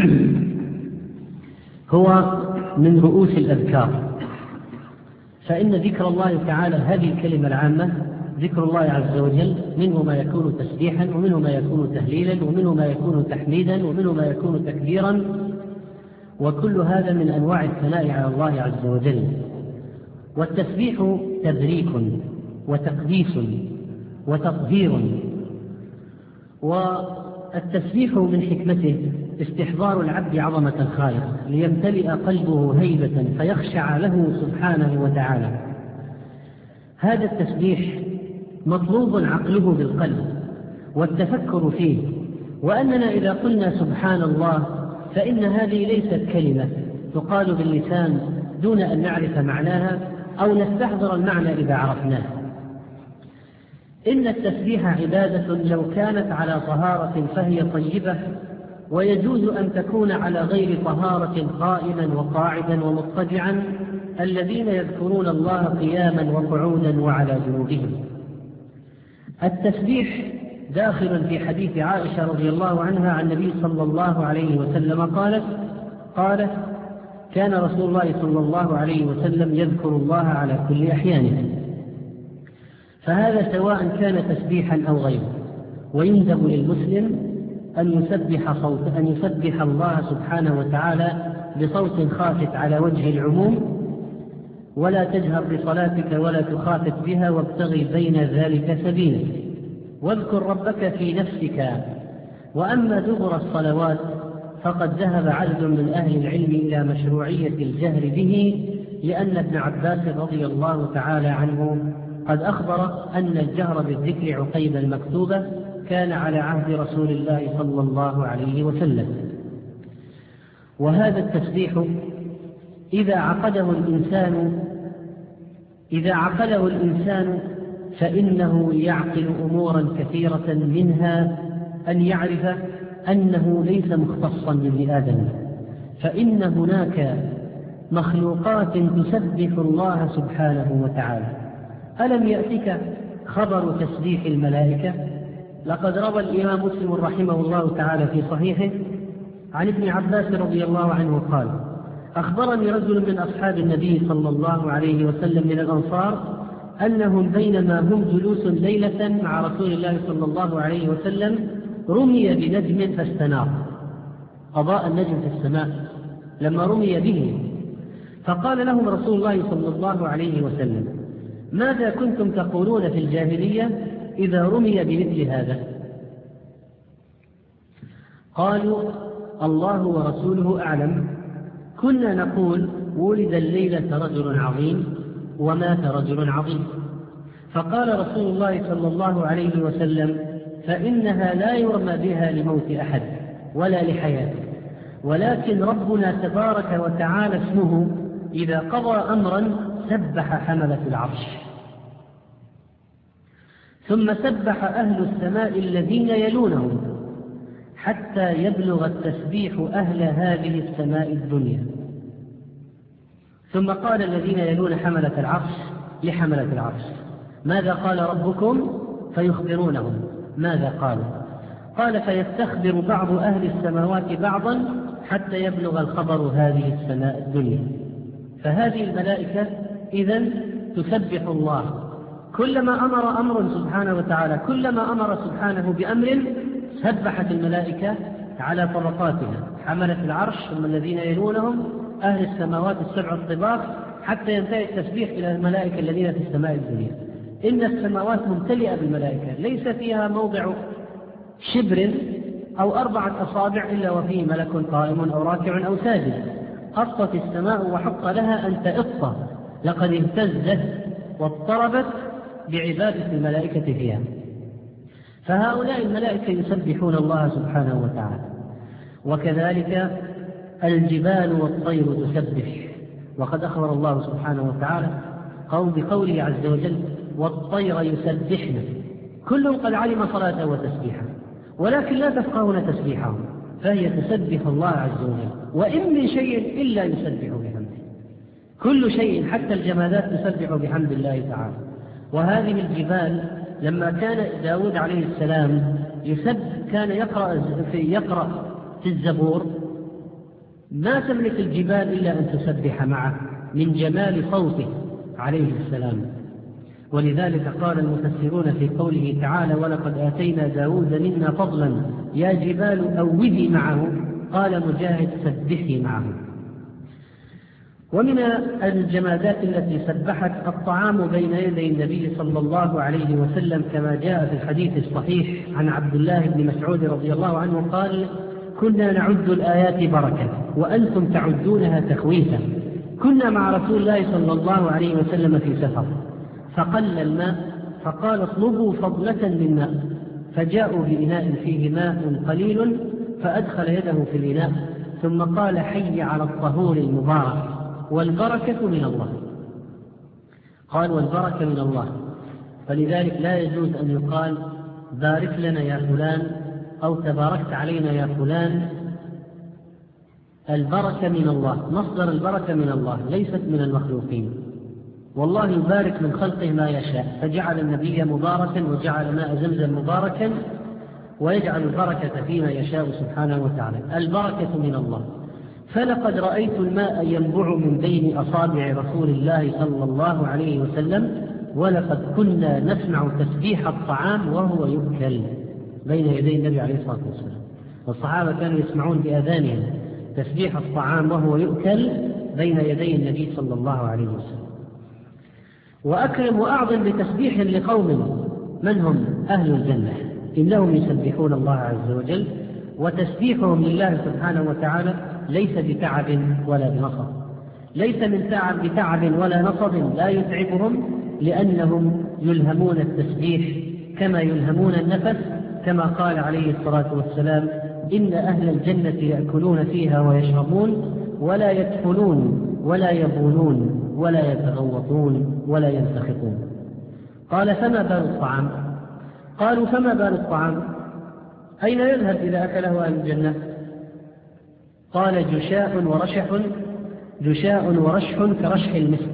هو من رؤوس الأذكار، فإن ذكر الله تعالى هذه الكلمة العامة ذكر الله عز وجل منه ما يكون تسبيحا، ومنه ما يكون تهليلا، ومنه ما يكون تحميدا، ومنه ما يكون تكبيرا، وكل هذا من أنواع الثناء على الله عز وجل. والتسبيح تبريك وتقديس وتطهير، والتسبيح من حكمته استحضار العبد عظمة الخالق ليمتلئ قلبه هيبة فيخشع له سبحانه وتعالى. هذا التسبيح مطلوب عقله بالقلب والتفكر فيه، وأننا إذا قلنا سبحان الله فإن هذه ليست كلمة تقال باللسان دون أن نعرف معناها أو نستحضر المعنى إذا عرفناه. إن التسبيح عبادة لو كانت على طهارة فهي طيبة، ويجوز أن تكون على غير طهارة قائما وقاعدا ومضطجعا، الذين يذكرون الله قياما وقعودا وعلى جنوبهم. التسبيح داخل في حديث عائشة رضي الله عنها عن النبي صلى الله عليه وسلم قالت قالت كان رسول الله صلى الله عليه وسلم يذكر الله على كل أحيانه، فهذا سواء كان تسبيحا أو غيره. ويندب للمسلم أن يسبح صوت أن يسبح الله سبحانه وتعالى بصوت خافت على وجه العموم، ولا تجهر بصلاتك ولا تخافت بها، وابتغي بين ذلك سبيلا. واذكر ربك في نفسك. وأما دبر الصلوات فقد ذهب عدد من أهل العلم إلى مشروعية الجهر به، لأن ابن عباس رضي الله تعالى عنه قد أخبر أن الجهر بالذكر عقيب المكتوبة كان على عهد رسول الله صلى الله عليه وسلم. وهذا التسبيح إذا عقده الإنسان إذا عقله الإنسان فإنه يعقل أمورا كثيرة، منها أن يعرف أنه ليس مختصا بابن آدم، فإن هناك مخلوقات تسبح الله سبحانه وتعالى. ألم يأتك خبر تسبيح الملائكة؟ لقد روى الإمام مسلم رحمه الله تعالى في صحيحه عن ابن عباس رضي الله عنه قال: أخبرني رجل من أصحاب النبي صلى الله عليه وسلم من الأنصار أنهم بينما هم جلوس ليلة مع رسول الله صلى الله عليه وسلم رمي بنجم فاستنار، أضاء النجم في السماء لما رمي به، فقال لهم رسول الله صلى الله عليه وسلم: ماذا كنتم تقولون في الجاهلية إذا رمي بمثل هذا؟ قالوا: الله ورسوله أعلم، كنا نقول ولد الليلة رجل عظيم ومات رجل عظيم. فقال رسول الله صلى الله عليه وسلم: فإنها لا يرمى بها لموت أحد ولا لحياته، ولكن ربنا تبارك وتعالى اسمه إذا قضى أمرا سبح حملة العرش، ثم سبح أهل السماء الذين يلونهم حتى يبلغ التسبيح أهل هذه السماء الدنيا، ثم قال الذين يلون حملة العرش لحملة العرش: ماذا قال ربكم؟ فيخبرونهم ماذا قالوا. قال: فيستخبر بعض أهل السماوات بعضا حتى يبلغ الخبر هذه السماء الدنيا. فهذه الملائكة إذن تسبح الله، كلما أمر أمر سبحانه وتعالى كلما أمر سبحانه بأمر سبحت الملائكة على طبقاتها، حملة العرش ثم الذين يلونهم أهل السماوات السبع الطباق، حتى ينتهي التسبيح إلى الملائكة الذين في السماء الدنيا. إن السماوات ممتلئة بالملائكة، ليس فيها موضع شبر أو أربعة أصابع إلا وفيه ملك قائم أو راكع أو ساجد. قطت السماء وحق لها أن تئط، لقد اهتزت واضطربت بعبادة الملائكة فيها. فهؤلاء الملائكة يسبحون الله سبحانه وتعالى. وكذلك الجبال والطير تسبح، وقد أخبر الله سبحانه وتعالى قول بقوله عز وجل: والطير يسبحن كل قد علم صلاته وتسبيحه ولكن لا تفقهون تسبيحه، فهي تسبح الله عز وجل. وإن من شيء إلا يسبح بحمده، كل شيء حتى الجمادات تسبح بحمد الله تعالى. وهذه الجبال لما كان داود عليه السلام يسب كان يقرأ في, يقرأ في الزبور ما تملك الجبال إلا أن تسبح معه من جمال صوته عليه السلام. ولذلك قال المفسرون في قوله تعالى ولقد آتينا داود منا فضلا يا جبال أوبي معه، قال مجاهد سبحي معه. ومن الجمادات التي سبحت الطعام بين يدي النبي صلى الله عليه وسلم كما جاء في الحديث الصحيح عن عبد الله بن مسعود رضي الله عنه قال كنا نعد الآيات بركة وأنتم تعدونها تخويفا. كنا مع رسول الله صلى الله عليه وسلم في سفر فقل الماء فقال اطلبوا فضلة من ماء، فجاءوا بإناء فيه ماء قليل فأدخل يده في الإناء ثم قال حي على الطهور المبارك والبركة من الله. قال والبركة من الله، فلذلك لا يجوز أن يقال بارك لنا يا فلان أو تباركت علينا يا فلان. البركة من الله، مصدر البركة من الله ليست من المخلوقين، والله يبارك من خلقه ما يشاء، فجعل النبي مباركا وجعل ماء زمزم مباركا ويجعل البركة فيما يشاء سبحانه وتعالى. البركة من الله. فلقد رأيت الماء ينبع من بين أصابع رسول الله صلى الله عليه وسلم ولقد كنا نسمع تسبيح الطعام وهو يؤكل بين يدي النبي عليه الصلاة والسلام. والصحابة كانوا يسمعون بآذانهم تسبيح الطعام وهو يؤكل بين يدي النبي صلى الله عليه وسلم. وأكرم وأعظم بتسبيح لقوم من هم أهل الجنة إنهم يسبحون الله عز وجل، وتسبيحهم لله سبحانه وتعالى ليس بتعب ولا بنصب، ليس من تعب بتعب ولا نصب لا يتعبهم، لأنهم يلهمون التسبيح كما يلهمون النفس، كما قال عليه الصلاة والسلام إن أهل الجنة يأكلون فيها ويشربون ولا يدخلون ولا يبولون ولا يتغوطون ولا ينتخطون. قال فما بال الطعام؟ قالوا فما بال الطعام؟ أين يذهب إذا أكله أهل الجنة؟ قال جشاء ورشح جشاء ورشح كرشح المسك.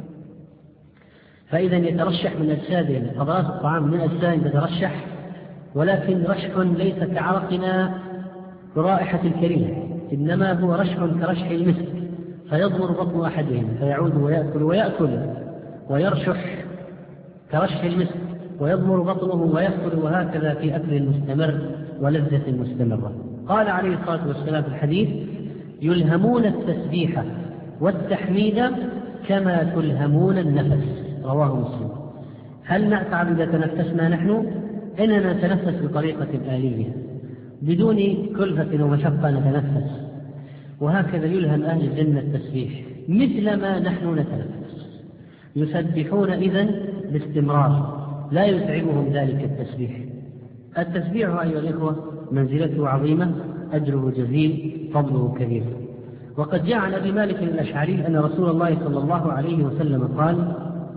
فإذا يترشح من أجسادهم قطرات الطعام من أجسادهم تترشح، ولكن رشح ليس كعرقنا برائحة الكريم، إنما هو رشح كرشح المسك، فيضمر بطن أحدهم فيعود ويأكل ويأكل ويرشح كرشح المسك ويضمر بطنه ويأكل، وهكذا في أكل مستمر ولذة مستمرة. قال عليه الصلاة والسلام في الحديث يلهمون التسبيح والتحميد كما تلهمون النفس، رواه مسلم. هل نتعب إذا تنفسنا نحن؟ إننا نتنفس بطريقة آلية بدون كلفة ومشقة نتنفس، وهكذا يلهم أهل الجنة التسبيح مثل ما نحن نتنفس، يسبحون إذن باستمرار لا يتعبهم ذلك التسبيح. التسبيح أيها الإخوة منزلته عظيمة، أجره جزيل، فضله كبير. وقد جاء عن أبي مالك الأشعري أن رسول الله صلى الله عليه وسلم قال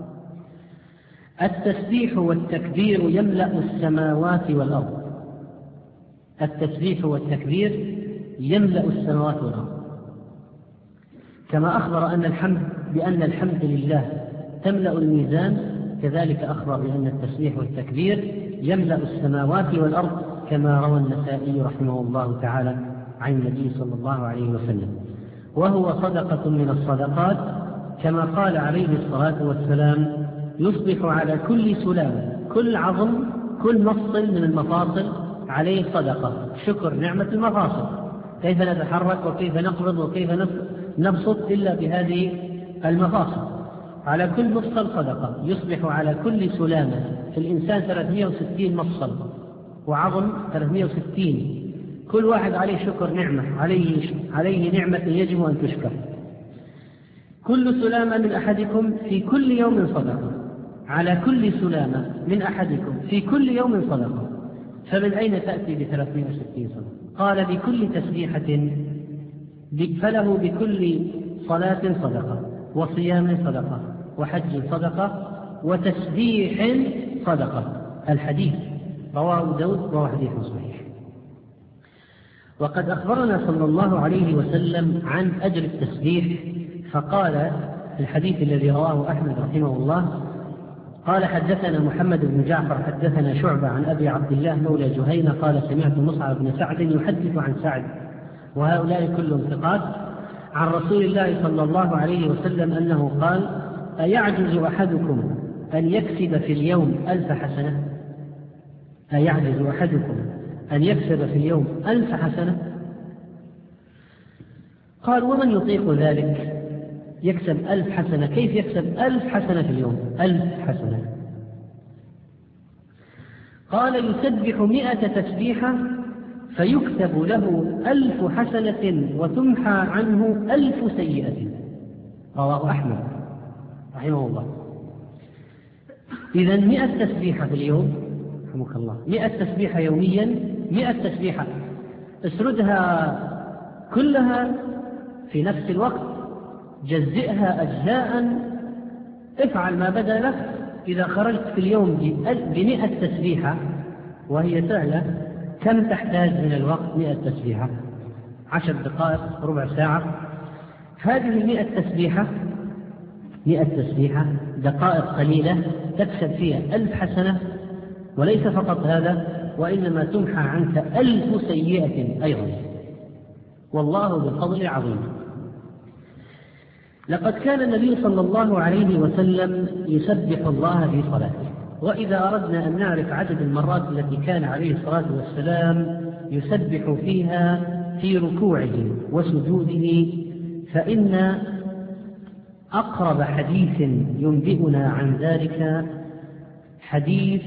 التسبيح والتكبير يملأ السماوات والأرض. التسبيح والتكبير يملأ السماوات والأرض، كما أخبر أن الحمد بأن الحمد لله تملأ الميزان، كذلك أخبر بأن التسبيح والتكبير يملأ السماوات والأرض، كما روى النسائي رحمه الله تعالى عن النبي صلى الله عليه وسلم. وهو صدقة من الصدقات، كما قال عليه الصلاة والسلام يصبح على كل سلام كل عظم كل مفصل من المفاصل عليه صدقة، شكر نعمة المفاصل، كيف نتحرك وكيف نقبض وكيف نبسط إلا بهذه المفاصل، على كل مفصل صدقة. يصبح على كل سلامة في الإنسان ثلاثمائة وستين مفصل وعظم ثلاثمائة وستين، كل واحد عليه شكر نعمة، عليه, عليه نعمة يجب أن تشكر. كل سلامة من أحدكم في كل يوم صدقة، على كل سلامة من أحدكم في كل يوم صدقة، فمن أين تأتي بثلاثمائة وستين صدقة؟ قال بكل تسبيحة، فله بكل صلاة صدقة، وصيام صدقة، وحج صدقة، وتسبيح صدقة. الحديث رواه داود وهو حديث صحيح. وقد أخبرنا صلى الله عليه وسلم عن أجر التسبيح، فقال في الحديث الذي رواه أحمد رحمه الله قال حدثنا محمد بن جعفر حدثنا شعبة عن أبي عبد الله مولى جهينة قال سمعت مصعب بن سعد يحدث عن سعد وهؤلاء كلهم ثقات عن رسول الله صلى الله عليه وسلم أنه قال: أيعجز أحدكم أن يكسب في اليوم ألف حسنة؟ أيعجز أحدكم أن يكسب في اليوم ألف حسنة؟ قال: ومن يطيق ذلك؟ يكسب ألف حسنة، كيف يكسب ألف حسنة في اليوم؟ ألف حسنة. قال: يسبح مئة تسبيحة فيكتب له ألف حسنة وتمحى عنه ألف سيئة. رواه أحمد رحمه الله. إذن مئة تسبيحة في اليوم، رحمك الله، مئة تسبيحة يوميا، مئة تسبيحة اسردها كلها في نفس الوقت، جزئها أجزاء، افعل ما بدا لك. إذا خرجت في اليوم بمئة تسبيحة وهي سهلة، كم تحتاج من الوقت؟ مئة تسبيحة، عشر دقائق، ربع ساعة. هذه المئة تسبيحة مئة تسبيحة دقائق قليلة تكسب فيها ألف حسنة، وليس فقط هذا، وإنما تمحى عنك ألف سيئة أيضا، والله بالفضل عظيم. لقد كان النبي صلى الله عليه وسلم يسبح الله في صلاته، وإذا أردنا أن نعرف عدد المرات التي كان عليه الصلاة والسلام يسبح فيها في ركوعه وسجوده، فإن أقرب حديث ينبئنا عن ذلك حديث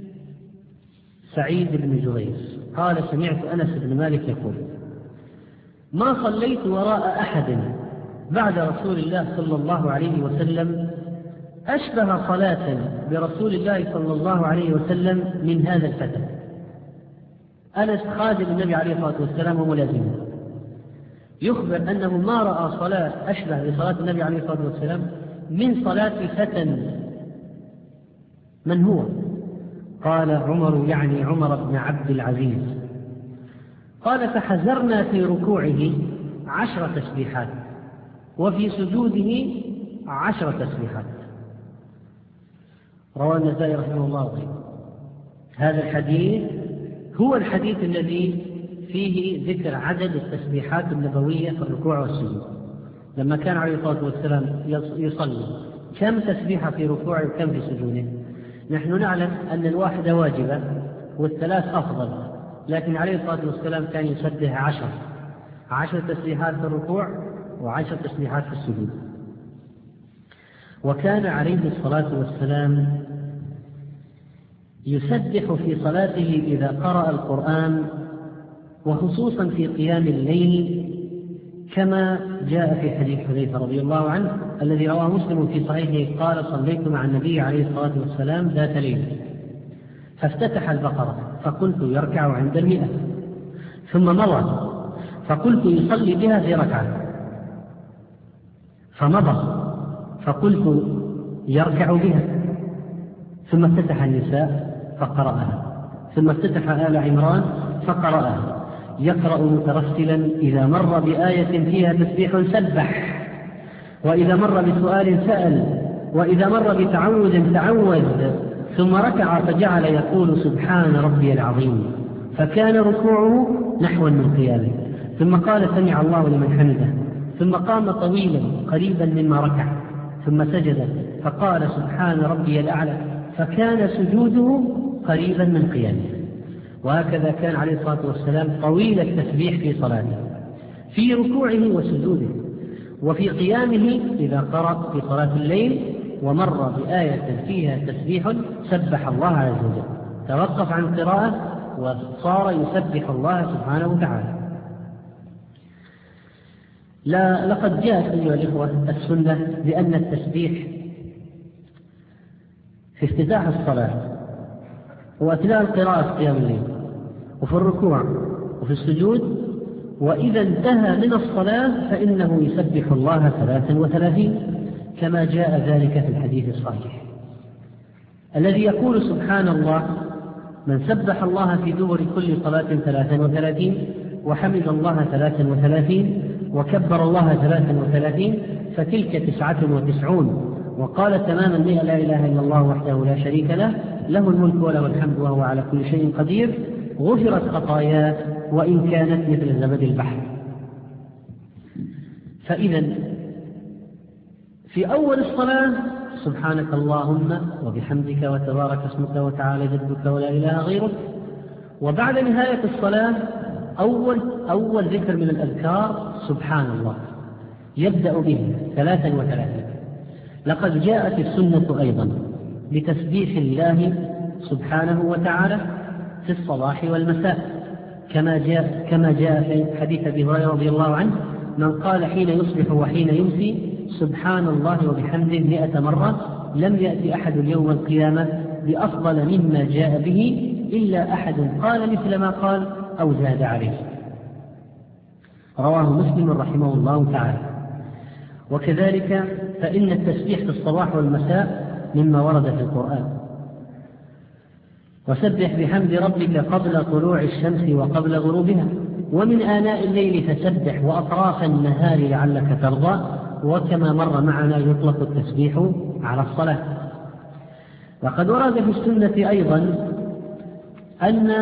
سعيد بن جبير قال: سمعت أنس بن مالك يقول: ما صليت وراء أحد بعد رسول الله صلى الله عليه وسلم أشبه صلاة برسول الله صلى الله عليه وسلم من هذا الفتى. أنس خادم النبي عليه الصلاة والسلام وملازمه، يخبر أنه ما رأى صلاة أشبه بصلاة النبي عليه الصلاة والسلام من صلاة فتى. من هو؟ قال: عمر، يعني عمر بن عبد العزيز. قال: فحزرنا في ركوعه عشر تسبيحات وفي سجوده عشر تسبيحات. رواه النسائي رحمه الله وغيره. هذا الحديث هو الحديث الذي فيه ذكر عدد التسبيحات النبوية في الركوع والسجود. لما كان عليه الصلاة والسلام يصلي كم تسبيحة في ركوعه وكم في سجوده؟ نحن نعلم أن الواحدة واجبة والثلاث أفضل، لكن عليه الصلاة والسلام كان يسبح عشر عشر تسبيحات في الركوع وعشر تسبيحات في السجود. وكان عليه الصلاة والسلام يسبح في صلاته إذا قرأ القرآن، وخصوصا في قيام الليل، كما جاء في حديث حذيفة رضي الله عنه الذي رواه مسلم في صحيحه قال: صليت مع النبي عليه الصلاة والسلام ذات ليل فافتتح البقرة فقلت يركع عند المئة، ثم مضى فقلت يصلي بها في ركعة، فمضى فقلت يركع بها، ثم افتتح النساء فقرأها، ثم افتتح آل عمران فقرأها، يقرأ مترسلا إذا مر بآية فيها تسبيح سبح، وإذا مر بسؤال سأل، وإذا مر بتعوذ تعوذ، ثم ركع فجعل يقول سبحان ربي العظيم، فكان ركوعه نحو من قيامه، ثم قال سمع الله لمن حمده، ثم قام طويلا قريبا مما ركع، ثم سجد فقال سبحان ربي الأعلى، فكان سجوده قريبا من قيامه. وهكذا كان عليه الصلاة والسلام طويل التسبيح في صلاته، في ركوعه وسجوده، وفي قيامه إذا قرأ في صلاة الليل ومر بآية فيها تسبيح سبح الله عز وجل، توقف عن قراءة وصار يسبح الله سبحانه وتعالى. لا لقد جاءت أيها الإخوة السنة بأن التسبيح في افتتاح الصلاة وأثناء القراءة في قيام الليل وفي الركوع وفي السجود، وإذا انتهى من الصلاة فإنه يسبح الله ثلاثا وثلاثين، كما جاء ذلك في الحديث الصحيح الذي يقول سبحان الله من سبح الله في دبر كل صلاة ثلاثا وثلاثين، وحمد الله ثلاثا وثلاثين، وكبر الله ثلاثا وثلاثين، فتلك تسعة وتسعون، وقال تمام المئة لا إله إلا الله وحده لا شريك له له الملك وله الحمد وهو على كل شيء قدير غفرت خطاياه وإن كانت مثل زبد البحر. فإذا في أول الصلاة سبحانك اللهم وبحمدك وتبارك اسمك وتعالى جدك ولا إله غيرك، وبعد نهاية الصلاة أول, أول ذكر من الأذكار سبحان الله يبدأ به ثلاثا وثلاثين. لقد جاءت السنة أيضا بتسبيح الله سبحانه وتعالى في الصباح والمساء كما جاء, كما جاء في حديث أبي هريرة رضي الله عنه من قال حين يصبح وحين يمسي سبحان الله وبحمده مئة مرة لم يأتي أحد يوم القيامة بأفضل مما جاء به إلا أحد قال مثل ما قال أو زاد عليه. رواه مسلم رحمه الله تعالى. وكذلك فإن التسبيح في الصباح والمساء مما ورد في القرآن. وسبح بحمد ربك قبل طلوع الشمس وقبل غروبها ومن آناء الليل فسبح وأطراف النهار لعلك ترضى. وكما مر معنا يطلق التسبيح على الصلاة. وقد ورد في السنة أيضا أن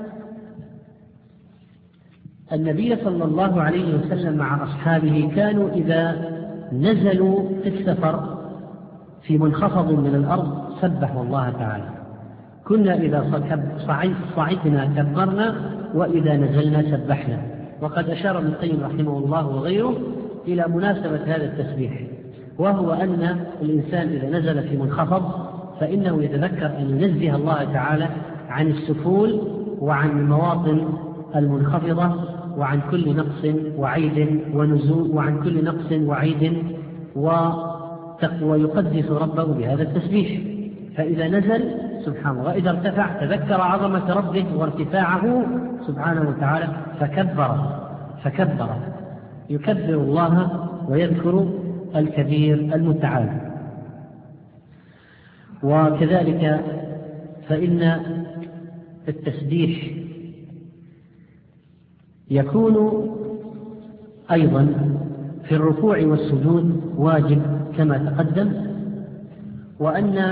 النبي صلى الله عليه وسلم مع أصحابه كانوا إذا نزلوا في السفر في منخفض من الأرض سبحوا الله تعالى. كنا إذا صعدنا كبرنا وإذا نزلنا سبحنا. وقد أشار ابن القيم رحمه الله وغيره إلى مناسبة هذا التسبيح، وهو أن الإنسان إذا نزل في منخفض فإنه يتذكر أن ينزه الله تعالى عن السفول وعن المواطن المنخفضة وعن كل نقص وعيب ونزول وعن كل نقص وعيب ويقدس ربه بهذا التسبيح. فإذا نزل سبحان الله وإذا ارتفع تذكر عظمة ربه وارتفاعه سبحانه وتعالى فكبر فكبر يكبر الله ويذكر الكبير المتعال. وكذلك فإن التسبيح يكون أيضا في الركوع والسجود واجب كما تقدم، وأن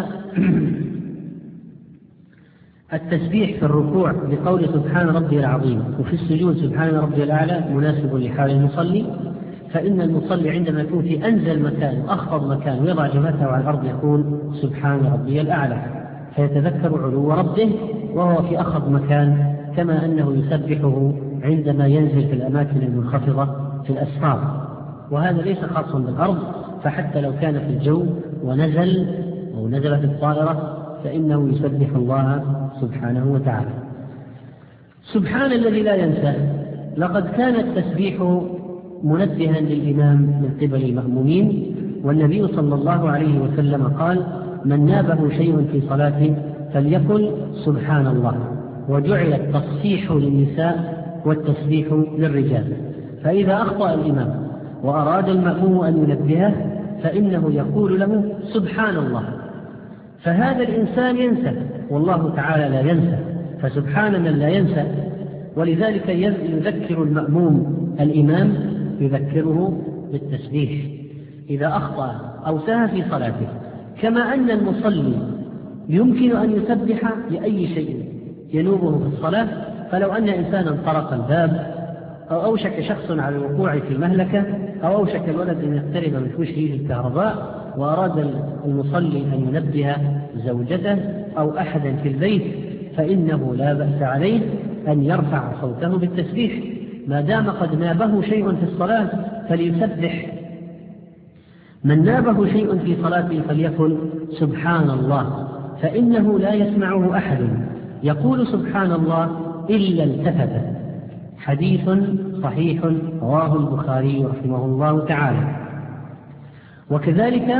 التسبيح في الركوع بقول سبحان ربي العظيم وفي السجود سبحان ربي الأعلى مناسب لحال المصلي. فإن المصلي عندما يكون في أنزل مكان وأخفض مكان ويضع جبهته على الأرض يقول سبحان ربي الأعلى فيتذكر علو ربه وهو في أخفض مكان، كما أنه يسبحه عندما ينزل في الأماكن المنخفضة في الأسفار. وهذا ليس خاصا بالأرض، فحتى لو كان في الجو ونزل أو نزل في الطائرة فإنه يسبح الله سبحانه وتعالى. سبحان الذي لا ينسى. لقد كان التسبيح منبها للإمام من قبل المأمومين، والنبي صلى الله عليه وسلم قال من نابه شيء في صلاته فليقل سبحان الله. وجعل التصحيح للنساء والتسبيح للرجال. فإذا أخطأ الإمام وأراد المأموم أن ينبهه فإنه يقول له سبحان الله. فهذا الإنسان ينسى والله تعالى لا ينسى، فسبحان من لا ينسى. ولذلك يذكر المأموم الإمام يذكره بالتسبيح إذا أخطأ أو سهى في صلاته، كما أن المصلي يمكن أن يسبح لأي شيء ينوبه في الصلاة. فلو أن إنسانا طرق الباب أو أوشك شخص على الوقوع في مهلكة أو أوشك الولد أن يقترب من فوشه الكهرباء وأراد المصلي أن ينبه زوجته أو أحدا في البيت فإنه لا بأس عليه أن يرفع صوته بالتسبيح ما دام قد نابه شيء في الصلاة فليسبح. من نابه شيء في صلاته فليقل سبحان الله، فإنه لا يسمعه أحد يقول سبحان الله إلا التفت. حديث صحيح رواه البخاري رحمه الله تعالى. وكذلك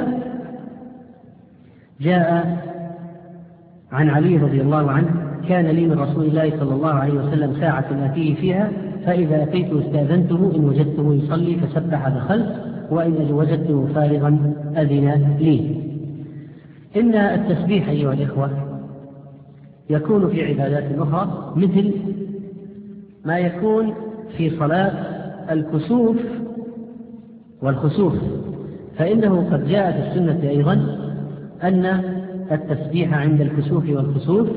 جاء عن علي رضي الله عنه كان لي من رسول الله صلى الله عليه وسلم ساعة أتيه فيها فإذا أتيت استأذنته إن وجدته يصلي فسبح دخلت وإن وجدته فارغا أذن لي. إن التسبيح أيها الإخوة يكون في عبادات أخرى مثل ما يكون في صلاة الكسوف والخسوف، فإنه قد جاء في السنة أيضا أن التسبيح عند الكسوف والخسوف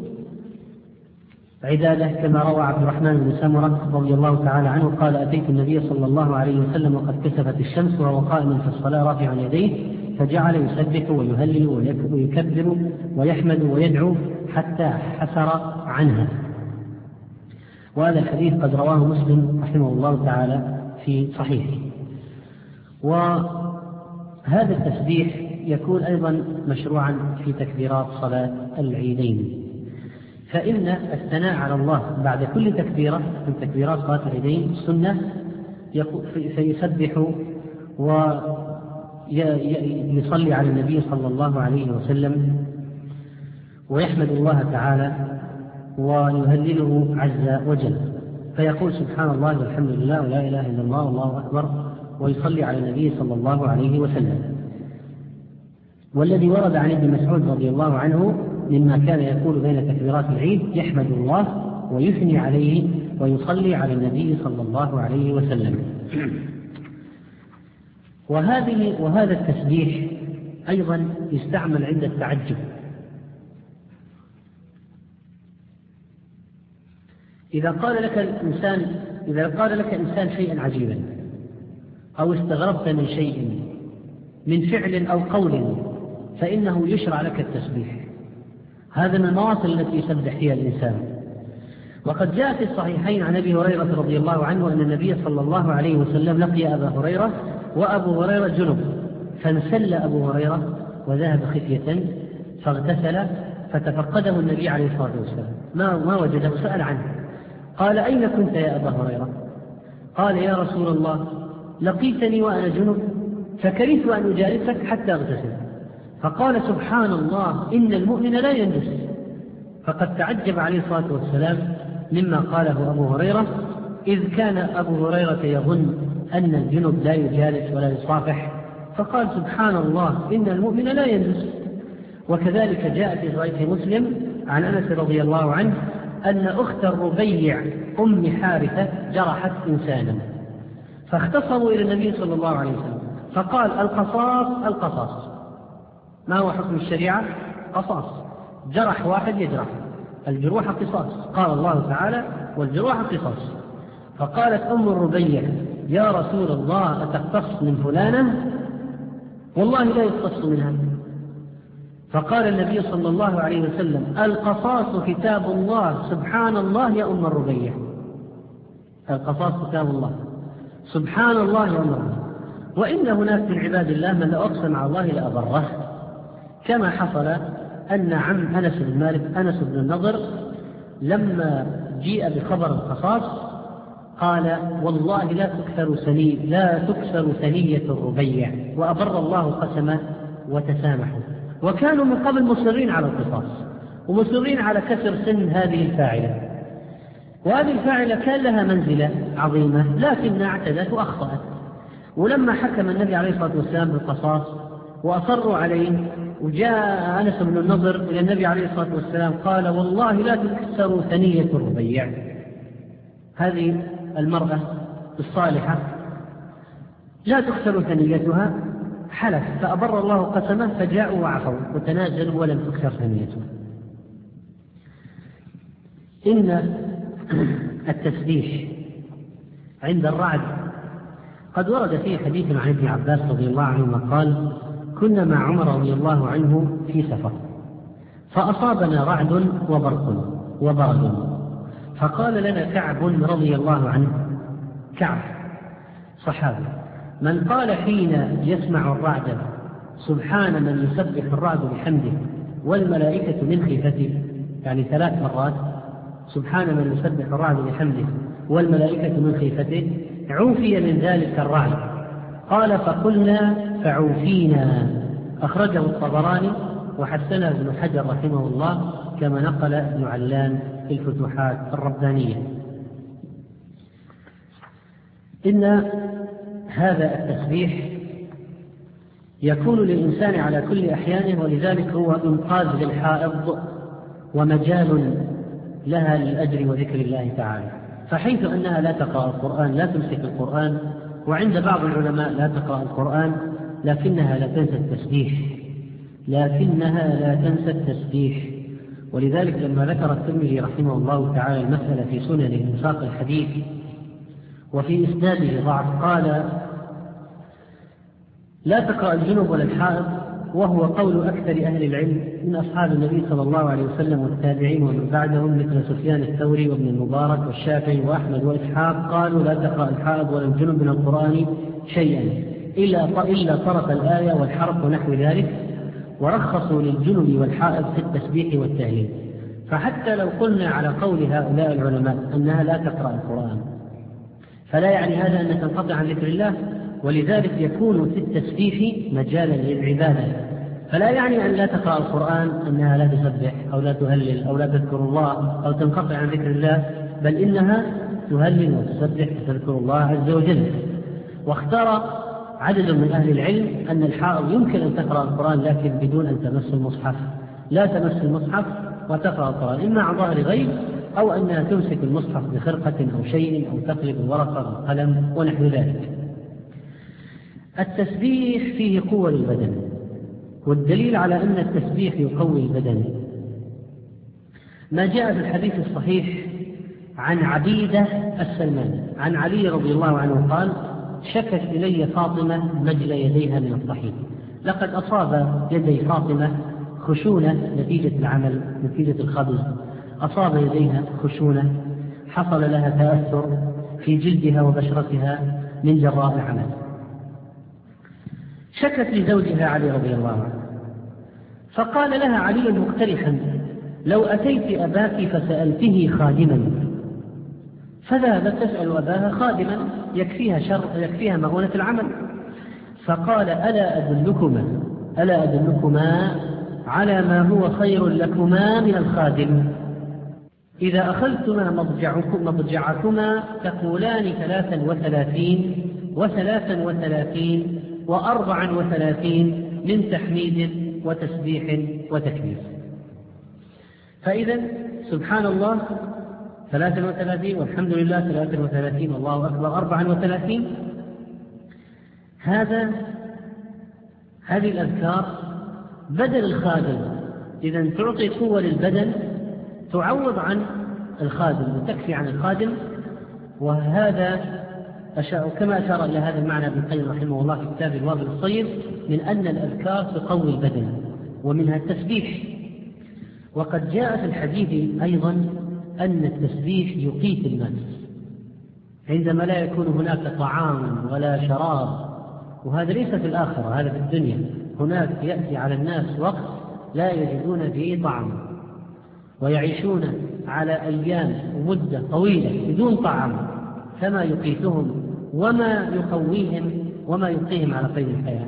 عبادة، كما روى عبد الرحمن بن سمرة رضي الله تعالى عنه قال: أتيت النبي صلى الله عليه وسلم وقد كسفت الشمس وهو قائم في الصلاة رافعا يديه، فجعل يسبح ويهلل ويكبر ويحمد ويدعو حتى حسر عنها. وهذا الحديث قد رواه مسلم رحمه الله تعالى في صحيحه. وهذا التسبيح يكون أيضا مشروعا في تكبيرات صلاة العيدين، فإن الثناء على الله بعد كل تكبيرة من تكبيرات صلاة العيدين سنة، فيسبح ويصلي على النبي صلى الله عليه وسلم ويحمد الله تعالى ويهلله عز وجل، فيقول سبحان الله والحمد لله ولا إله إلا الله والله أكبر، ويصلي على النبي صلى الله عليه وسلم. والذي ورد عن ابن مسعود رضي الله عنه مما كان يقول بين تكبيرات العيد: يحمد الله ويثني عليه ويصلي على النبي صلى الله عليه وسلم. وهذه وهذا التسبيح أيضا يستعمل عند التعجب. إذا قال لك الإنسان إذا قال لك إنسان شيئا عجيبا أو استغربت من شيء من فعل أو قول، فإنه يشرع لك التسبيح. هذا من المواطن التي يسبح فيها الإنسان. وقد جاء في الصحيحين عن أبي هريرة رضي الله عنه أن النبي صلى الله عليه وسلم لقي أبا هريرة وأبو هريرة جنب، فانسل أبو هريرة وذهب خفية فاغتسل، فتفقده النبي عليه الصلاة والسلام ما, ما وجده، سأل عنه قال: أين كنت يا أبا هريرة؟ قال: يا رسول الله، لقيتني وأنا جنب فكرهت أن أجالسك حتى اغتسل. فقال: سبحان الله، إن المؤمن لا ينجس. فقد تعجب عليه الصلاة والسلام مما قاله أبو هريرة، إذ كان أبو هريرة يظن أن الجنب لا يجالس ولا يصافح، فقال: سبحان الله، إن المؤمن لا ينجس. وكذلك جاء في صحيح مسلم عن أنس رضي الله عنه أن أخت الربيع أم حارثة جرحت إنسانا، فاختصموا إلى النبي صلى الله عليه وسلم، فقال: القصاص القصاص. ما هو حكم الشريعة؟ قصاص، جرح واحد يجرح، الجروح قصاص، قال الله تعالى: والجروح قصاص. فقالت أم الربيع: يا رسول الله، أتقتص من فلانة؟ والله لا يقتص منها. فقال النبي صلى الله عليه وسلم: القصاص كتاب الله. سبحان الله يا أم الربيع، القصاص كتاب الله، سبحان الله يا أم الربيع. وإن هناك من عباد الله من لو أقسم على الله لأبره، كما حصل أن عم أنس بن مالك أنس بن النضر لما جيء بخبر القصاص قال: والله لا تكسر سني لا تكسر ثنية الربيع، وأبر الله قسمه وتسامحوا. وكانوا من قبل مصرين على القصاص ومصرين على كسر سن هذه الفاعلة، وهذه الفاعلة كان لها منزلة عظيمة لكنها اعتدت وأخطأت. ولما حكم النبي عليه الصلاة والسلام بالقصاص وأصروا عليه، وجاء أنس بن النضر إلى النبي عليه الصلاة والسلام قال: والله لا تكسر ثنية الربيع. هذه المرأة الصالحة لا تكسر ثنيتها، حلف فأبر الله قسمه، فجاءوا وعفوا وتنازلوا ولم تكسر ثنيتها. إن التسبيح عند الرعد قد ورد فيه حديث عن ابن عباس رضي الله عنهما قال: كنا مع عمر رضي الله عنه في سفر، فأصابنا رعد وبرق وبرد، فقال لنا كعب رضي الله عنه، كعب صحابي، من قال حين يسمع الرعد: سبحان من يسبح الرعد بحمده والملائكة من خيفته، يعني ثلاث مرات، سبحان من يسبح الرعد بحمده والملائكة من خيفته، عوفي من ذلك الرعد. قال: فقلنا فعوفينا. أخرجه الطبراني وحسنه ابن حجر رحمه الله، كما نقل ابن علان في الفتوحات الربانية. إن هذا التسبيح يكون للإنسان على كل أحيانه، ولذلك هو إنقاذ للحائض ومجال لها للأجر وذكر الله تعالى. فحيث أنها لا تقرأ القرآن لا تمسك القرآن، وعند بعض العلماء لا تقرأ القرآن، لكنها لا تنسى التسبيح لكنها لا تنسى التسبيح ولذلك لما ذكر الترمذي رحمه الله تعالى المسألة في سننه من ساق الحديث وفي إسناده ضعف قال لا تقرأ الجنب ولا الحائض، وهو قول أكثر أهل العلم من أصحاب النبي صلى الله عليه وسلم والتابعين ومن بعدهم مثل سفيان الثوري وابن المبارك والشافعي وأحمد وإسحاق قالوا لا تقرأ الحائض ولا الجنب من القرآن شيئا إلا إلا طرف الآية والحرف ونحو ذلك، ورخصوا للجنب والحائض في التسبيح والتهليل. فحتى لو قلنا على قول هؤلاء العلماء أنها لا تقرأ القرآن فلا يعني هذا أن تنقطع عن ذكر الله، ولذلك يكون في التسبيح مجالا للعبادة. فلا يعني أن لا تقرأ القرآن أنها لا تسبح أو لا تهلل أو لا تذكر الله أو تنقطع عن ذكر الله، بل إنها تهلل وتسبح وتذكر الله عز وجل. واختار عدد من أهل العلم أن الحائض يمكن أن تقرأ القرآن لكن بدون أن تمس المصحف، لا تمس المصحف وتقرأ القرآن، إما عن ظهر غيب أو أنها تمسك المصحف بخرقة أو شيء أو تقلب الورقة بالقلم ونحو ذلك. التسبيح فيه قوة للبدن، والدليل على أن التسبيح يقوي البدن ما جاء في الحديث الصحيح عن عبيدة السلمان عن علي رضي الله عنه قال شكت إلي فاطمة مجل يديها من الطحين، لقد أصاب يدي فاطمة خشونة نتيجة العمل نتيجة الخبز، أصاب يديها خشونة حصل لها تأثر في جلدها وبشرتها من جراء العمل. شكت لزوجها علي رضي الله عنه فقال لها علي مقترحا لو أتيت أباك فسألته خادما، فذهبت تسأل أباها خادما يكفيها, شر يكفيها مؤونة العمل، فقال ألا أدلكما ألا أدلكما على ما هو خير لكما من الخادم، إذا أخذتما مضجعكما تقولان ثلاثا وثلاثين وثلاثا وثلاثين وأربعا وثلاثين من تحميد وتسبيح وتكبير. فإذا سبحان الله ثلاثا وثلاثين والحمد لله ثلاثا وثلاثين والله أكبر أربعا وثلاثين، هذا هذه الأذكار بدل الخادم، إذن تعطي قوة للبدن تعوض عن الخادم وتكفي عن الخادم. وهذا أشار كما أشار إلى هذا المعنى ابن القيم رحمه الله في كتاب الوابل الصيب من أن الأذكار تقوي البدن ومنها التسبيح. وقد جاء في الحديث أيضا أن التسبيح يقيت الناس عندما لا يكون هناك طعام ولا شراب، وهذا ليس في الآخرة هذا في الدنيا، هناك يأتي على الناس وقت لا يجدون فيه طعام ويعيشون على أيام ومدة طويلة بدون طعام، فما يقيتهم وما يقويهم وما يبقيهم على قيد الحياة.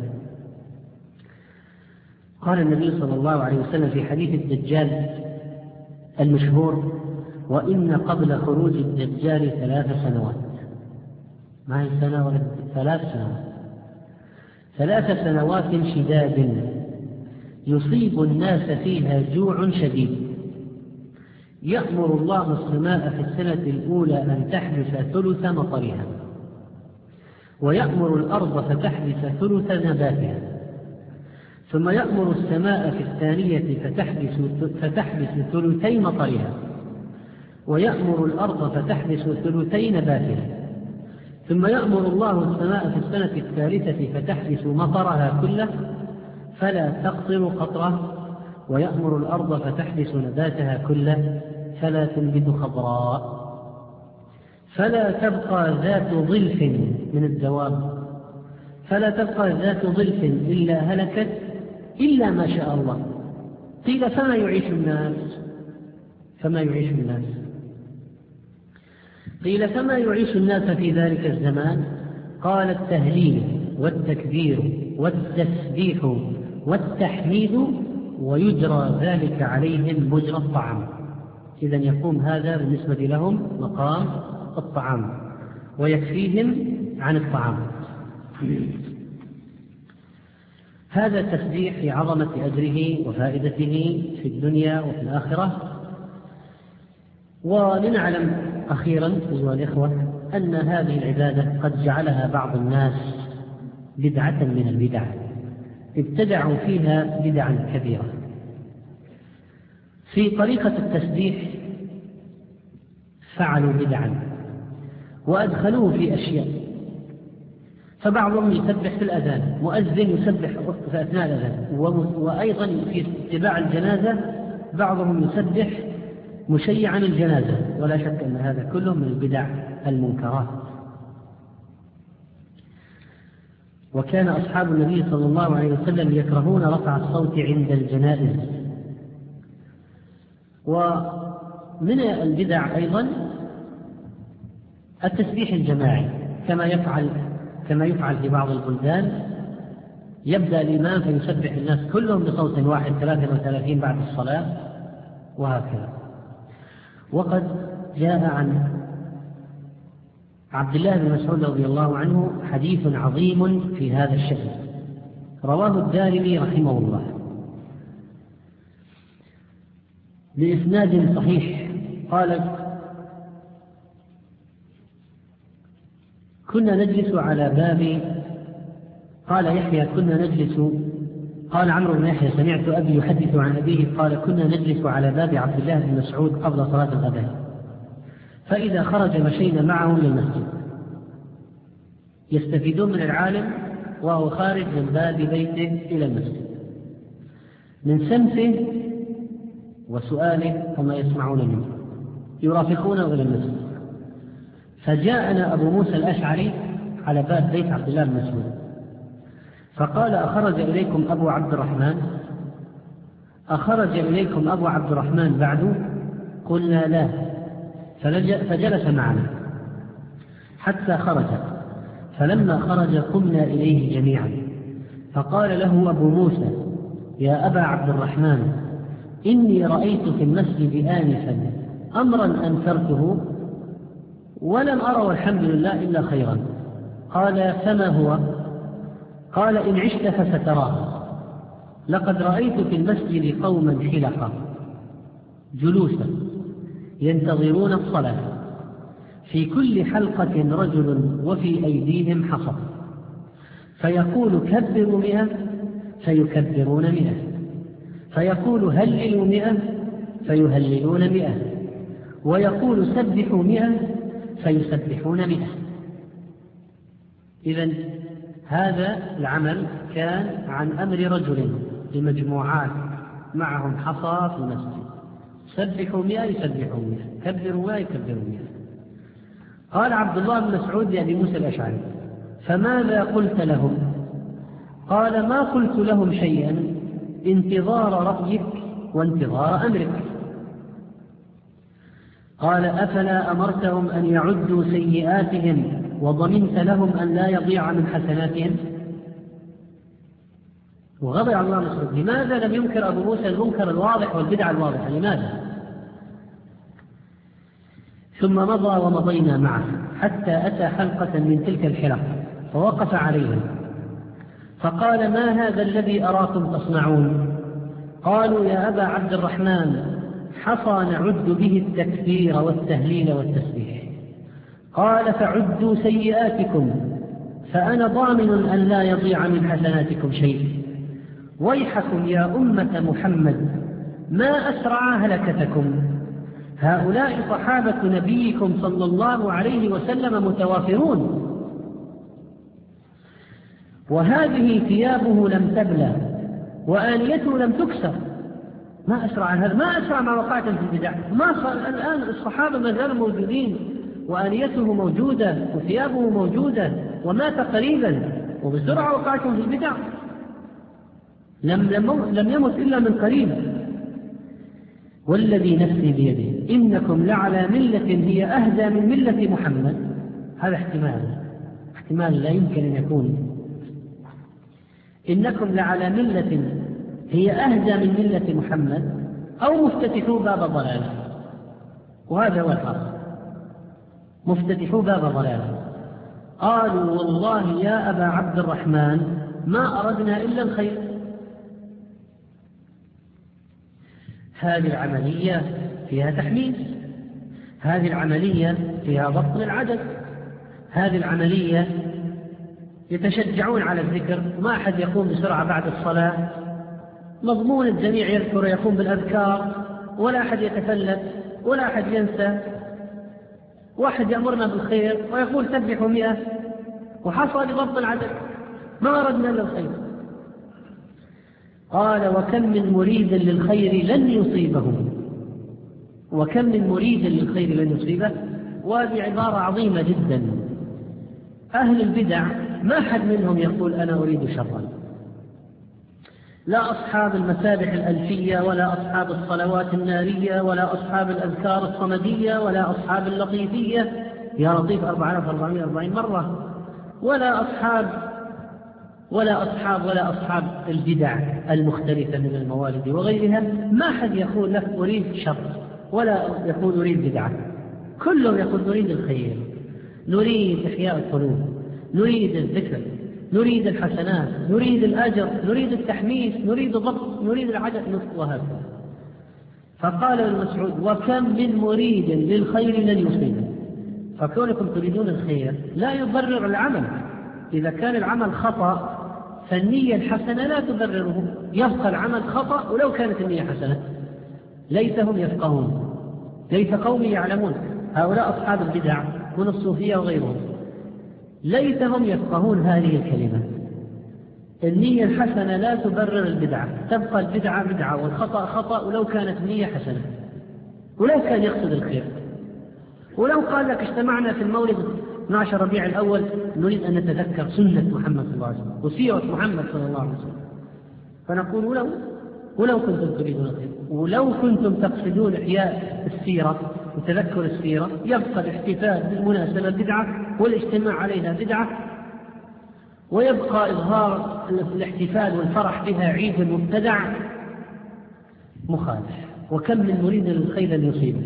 قال النبي صلى الله عليه وسلم في حديث الدجال المشهور وإن قبل خروج الدجال ثلاث سنوات، ما هي سنة ولا ثلاث سنوات ثلاث سنوات شداد يصيب الناس فيها جوع شديد، يأمر الله السماء في السنة الأولى أن تحبس ثلث مطرها، ويأمر الأرض فتحبس ثلث نباتها، ثم يأمر السماء في الثانية فتحبس, فتحبس ثلثي مطرها، ويأمر الأرض فتحبس ثلثي نباتها، ثم يأمر الله السماء في السنة الثالثة فتحبس مطرها كله فلا تقطر قطرة، ويأمر الأرض فتحبس نباتها كله فلا تنبت خضراء، فلا تبقى ذات ظلف من الدواب فلا تبقى ذات ظلف إلا هلكت إلا ما شاء الله. قيل فما يعيش الناس فما يعيش الناس قيل فما يعيش الناس في ذلك الزمان؟ قال التهليل والتكبير والتسبيح والتحميد ويجرى ذلك عليهم مجرى الطعام. إذن يقوم هذا بالنسبة لهم مقام الطعام ويكفيهم عن الطعام. هذا التسبيح في عظمة أجره وفائدته في الدنيا وفي الآخرة. ولنعلم أخيرا أيها الإخوة أن هذه العبادة قد جعلها بعض الناس بدعة من البدع ابتدعوا فيها بدعا كبيرة. في طريقة التسبيح فعلوا بدعا وأدخلوه في أشياء، فبعضهم يسبح في الأذان، مؤذن يسبح في أثناء الأذان، وأيضا في اتباع الجنازة بعضهم يسبح مشيعا الجنازة، ولا شك أن هذا كله من البدع المنكرات. وكان أصحاب النبي صلى الله عليه وسلم يكرهون رفع الصوت عند الجنائز. ومن البدع أيضا التسبيح الجماعي كما يفعل كما يفعل في بعض البلدان، يبدأ الإمام فيسبح الناس كلهم بصوت واحد ثلاثة وثلاثين بعد الصلاة وهكذا. وقد جاء عن عبد الله بن مسعود رضي الله عنه حديث عظيم في هذا الشأن، رواه الدارمي رحمه الله بإسناد صحيح. قال: كنا نجلس على باب قال يحيى كنا نجلس قال عمرو بن يحيى: سمعت أبي يحدث عن أبيه قال: كنا نجلس على باب عبد الله بن مسعود قبل صلاة الغداء، فإذا خرج مشينا معه إلى المسجد، يستفيدون من العالم وهو خارج من باب بيته إلى المسجد من سمته وسؤاله وما يسمعون منه، يرافقونه إلى المسجد. فجاءنا أبو موسى الأشعري على باب بيت عبد الله بن مسعود فقال: أخرج إليكم أبو عبد الرحمن أخرج إليكم أبو عبد الرحمن بعد؟ قلنا: لا. فجلس معنا حتى خرج، فلما خرج قمنا إليه جميعا، فقال له أبو موسى: يا أبا عبد الرحمن، إني رأيت في المسجد آنفا أمرا أنكرته ولم أرى والحمد لله إلا خيرا. قال: فما هو؟ قال: إن عشت فستراه، لقد رأيت في المسجد قوما حلقا جلوسا ينتظرون الصلاة، في كل حلقة رجل وفي أيديهم حصى، فيقول: كبروا مئة فيكبرون مئة، فيقول: هللوا مئة فيهللون مئة، ويقول: سبحوا مئة فيسبحون مئة. إذن هذا العمل كان عن أمر رجل بمجموعات معهم حصى في المسجد، سبحوا مئة يسبحوا مئة، كبروا مئة يكبروا مئة. قال عبد الله بن مسعود لأبي موسى الأشعري: فماذا قلت لهم؟ قال: ما قلت لهم شيئا، انتظار رأيك وانتظار أمرك. قال: أفلا أمرتهم أن يعدوا سيئاتهم وضمنت لهم أن لا يضيع من حسناتهم؟ وغضب عبد الله بن مسعود: لماذا لم ينكر أبو موسى المنكر الواضح والبدع الواضحة؟ لماذا؟ ثم مضى ومضينا معه حتى أتى حلقة من تلك الحلق فوقف عليهم فقال: ما هذا الذي أراكم تصنعون؟ قالوا: يا أبا عبد الرحمن، حصى نعد به التكبير والتهليل والتسبيح. قال: فعدوا سيئاتكم فأنا ضامن أن لا يضيع من حسناتكم شيء. ويحكم يا أمة محمد، ما أسرع هلكتكم، هؤلاء صحابة نبيكم صلى الله عليه وسلم متوافرون، وهذه ثيابه لم تبلى وآنيته لم تكسر. ما أسرع هذا، ما أسرع ما وقعتم في البدع. ما الآن الصحابة ما زالوا موجودين وآنيته موجودة وثيابه موجودة ومات قريبا، وبسرعة وقعتم في البدع. لم, لم يمت إلا من قريب. والذي نفسي بيده إنكم لعلى ملة هي أهدى من ملة محمد. هذا احتمال احتمال لا يمكن أن يكون. إنكم لعلى ملة هي أهدى من ملة محمد أو مفتتحوا باب ضلاله. وهذا هو الحق، مفتتحوا باب ضلاله. قالوا: والله يا أبا عبد الرحمن ما أردنا إلا الخير. هذه العملية فيها تحميس، هذه العملية فيها ضبط العدد، هذه العملية يتشجعون على الذكر، ما أحد يقوم بسرعة بعد الصلاة، مضمون الجميع يذكر يقوم بالأذكار، ولا أحد يتفلت ولا أحد ينسى. واحد يأمرنا بالخير ويقول سبحوا مئة وحصل ضبط العدد، ما أردنا إلا الخير. قال وكم من مريد للخير لن يصيبه، وكم من مريد للخير لن يصيبه. وهذه عبارة عظيمة جدا. أهل البدع ما حد منهم يقول أنا أريد شرا، لا أصحاب المسابح الألفية ولا أصحاب الصلوات النارية ولا أصحاب الأذكار الصمدية ولا أصحاب اللطيفية يا لطيف أربعة آلاف وأربعمائة وأربعين مرة، ولا أصحاب ولا أصحاب ولا أصحاب البدع المختلفة من الموالد وغيرها. ما حد يقول لك أريد شر ولا يقول أريد بدعة، كلهم يقول نريد الخير، نريد إحياء القلوب، نريد الذكر، نريد الحسنات، نريد الأجر، نريد التحميس، نريد الضبط، نريد العدد، وهكذا. فقال ابن مسعود وكم من مريد للخير لن يصيبه. فكونكم تريدون الخير لا يبرر العمل. إذا كان العمل خطأ فالنية الحسنة لا تبرره، يبقى العمل خطأ ولو كانت النية حسنة. ليتهم يفقهون، ليت قوم يعلمون، هؤلاء أصحاب البدع من الصوفية وغيرهم، ليتهم يفقهون هذه الكلمة. النية الحسنة لا تبرر البدعة، تبقى البدعة بدعة والخطأ خطأ ولو كانت النية حسنة، ولو كان يقصد الخير. ولو قال لك اجتمعنا في المولد اثني عشر ربيع الأول نريد أن نتذكر سنة محمد صلى الله عليه وسلم وسيرة محمد صلى الله عليه وسلم، فنقول ولو ولو كنتم تريدون الخير، ولو كنتم تقصدون إحياء السيرة وتذكر السيرة، يبقى الاحتفال بالمناسبة بدعة والاجتماع عليها بدعة، ويبقى إظهار الاحتفال والفرح بها عيد مبتدع مخالف. وكم من مريد للخير لن يصيبه.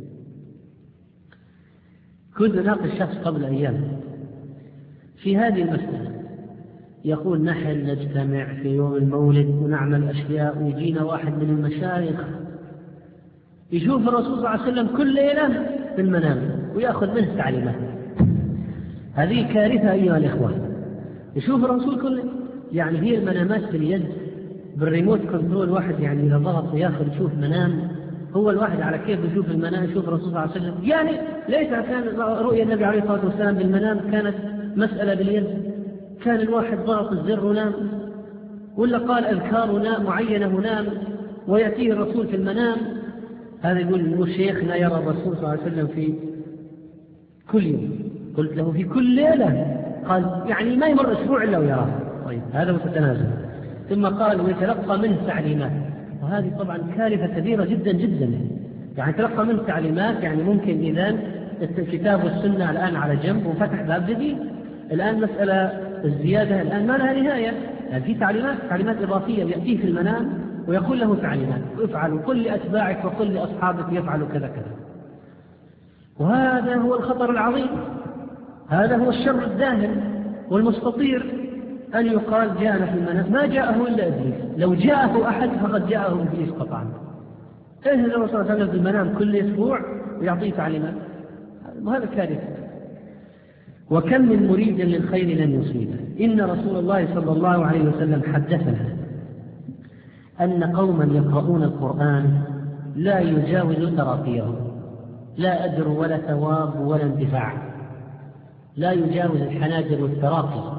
كنت ناقش شخص قبل أيام في هذه المسألة، يقول نحن نجتمع في يوم المولد ونعمل أشياء، ويجينا واحد من المشايخ يشوف الرسول صلى الله عليه وسلم كل ليلة في المنام ويأخذ منه تعليمات. هذه كارثة أيها الإخوة. يشوف الرسول كل يعني هي المنامات في اليد بالريموت كنترول، واحد يعني إذا ضغط ويأخذ يشوف منام، هو الواحد على كيف يشوف المنام، يشوف الرسول صلى الله عليه وسلم. يعني ليس كان رؤيا النبي عليه الصلاة والسلام بالمنام كانت مسألة باليد، كان الواحد ضغط الزر ونام، ولا قال أذكار معينة ونام ويأتيه الرسول في المنام. هذا يقول شيخنا يرى الرسول صلى الله عليه وسلم في كل يوم. قلت له في كل ليلة؟ قال يعني ما يمر أسبوع إلا ويراه. طيب هذا متنازل. ثم قال ويتلقى منه تعليمات، وهذه طبعا كارثة كبيرة جدا جدا. يعني تلقى منه تعليمات، يعني ممكن إذن الكتاب والسنة الآن على جنب وفتح باب جديد. الآن مسألة الزيادة الآن ما لها نهاية، يعني في تعليمات تعليمات إضافية يأتيه في المنام ويقول له تعليمات افعلوا، قل لأتباعك وقل لأصحابك يفعلوا كذا كذا. وهذا هو الخطر العظيم، هذا هو الشر الداهن والمستطير، أن يقال جاءنا في المنام، ما جاءه إلا إبليس. لو جاءه أحد فقد جاءه إبليس قطعا. إيه الرسول صلى الله عليه وسلم في المنام كل أسبوع ويعطيه تعليمات، وهذا كارثة. وكم من مريد للخير لن يصيبه. إن رسول الله صلى الله عليه وسلم حدثنا أن قوما يقرؤون القرآن لا يجاوز تراقيهم، لا أجر ولا ثواب ولا انتفاع، لا يجاوز الحناجر والتراقي.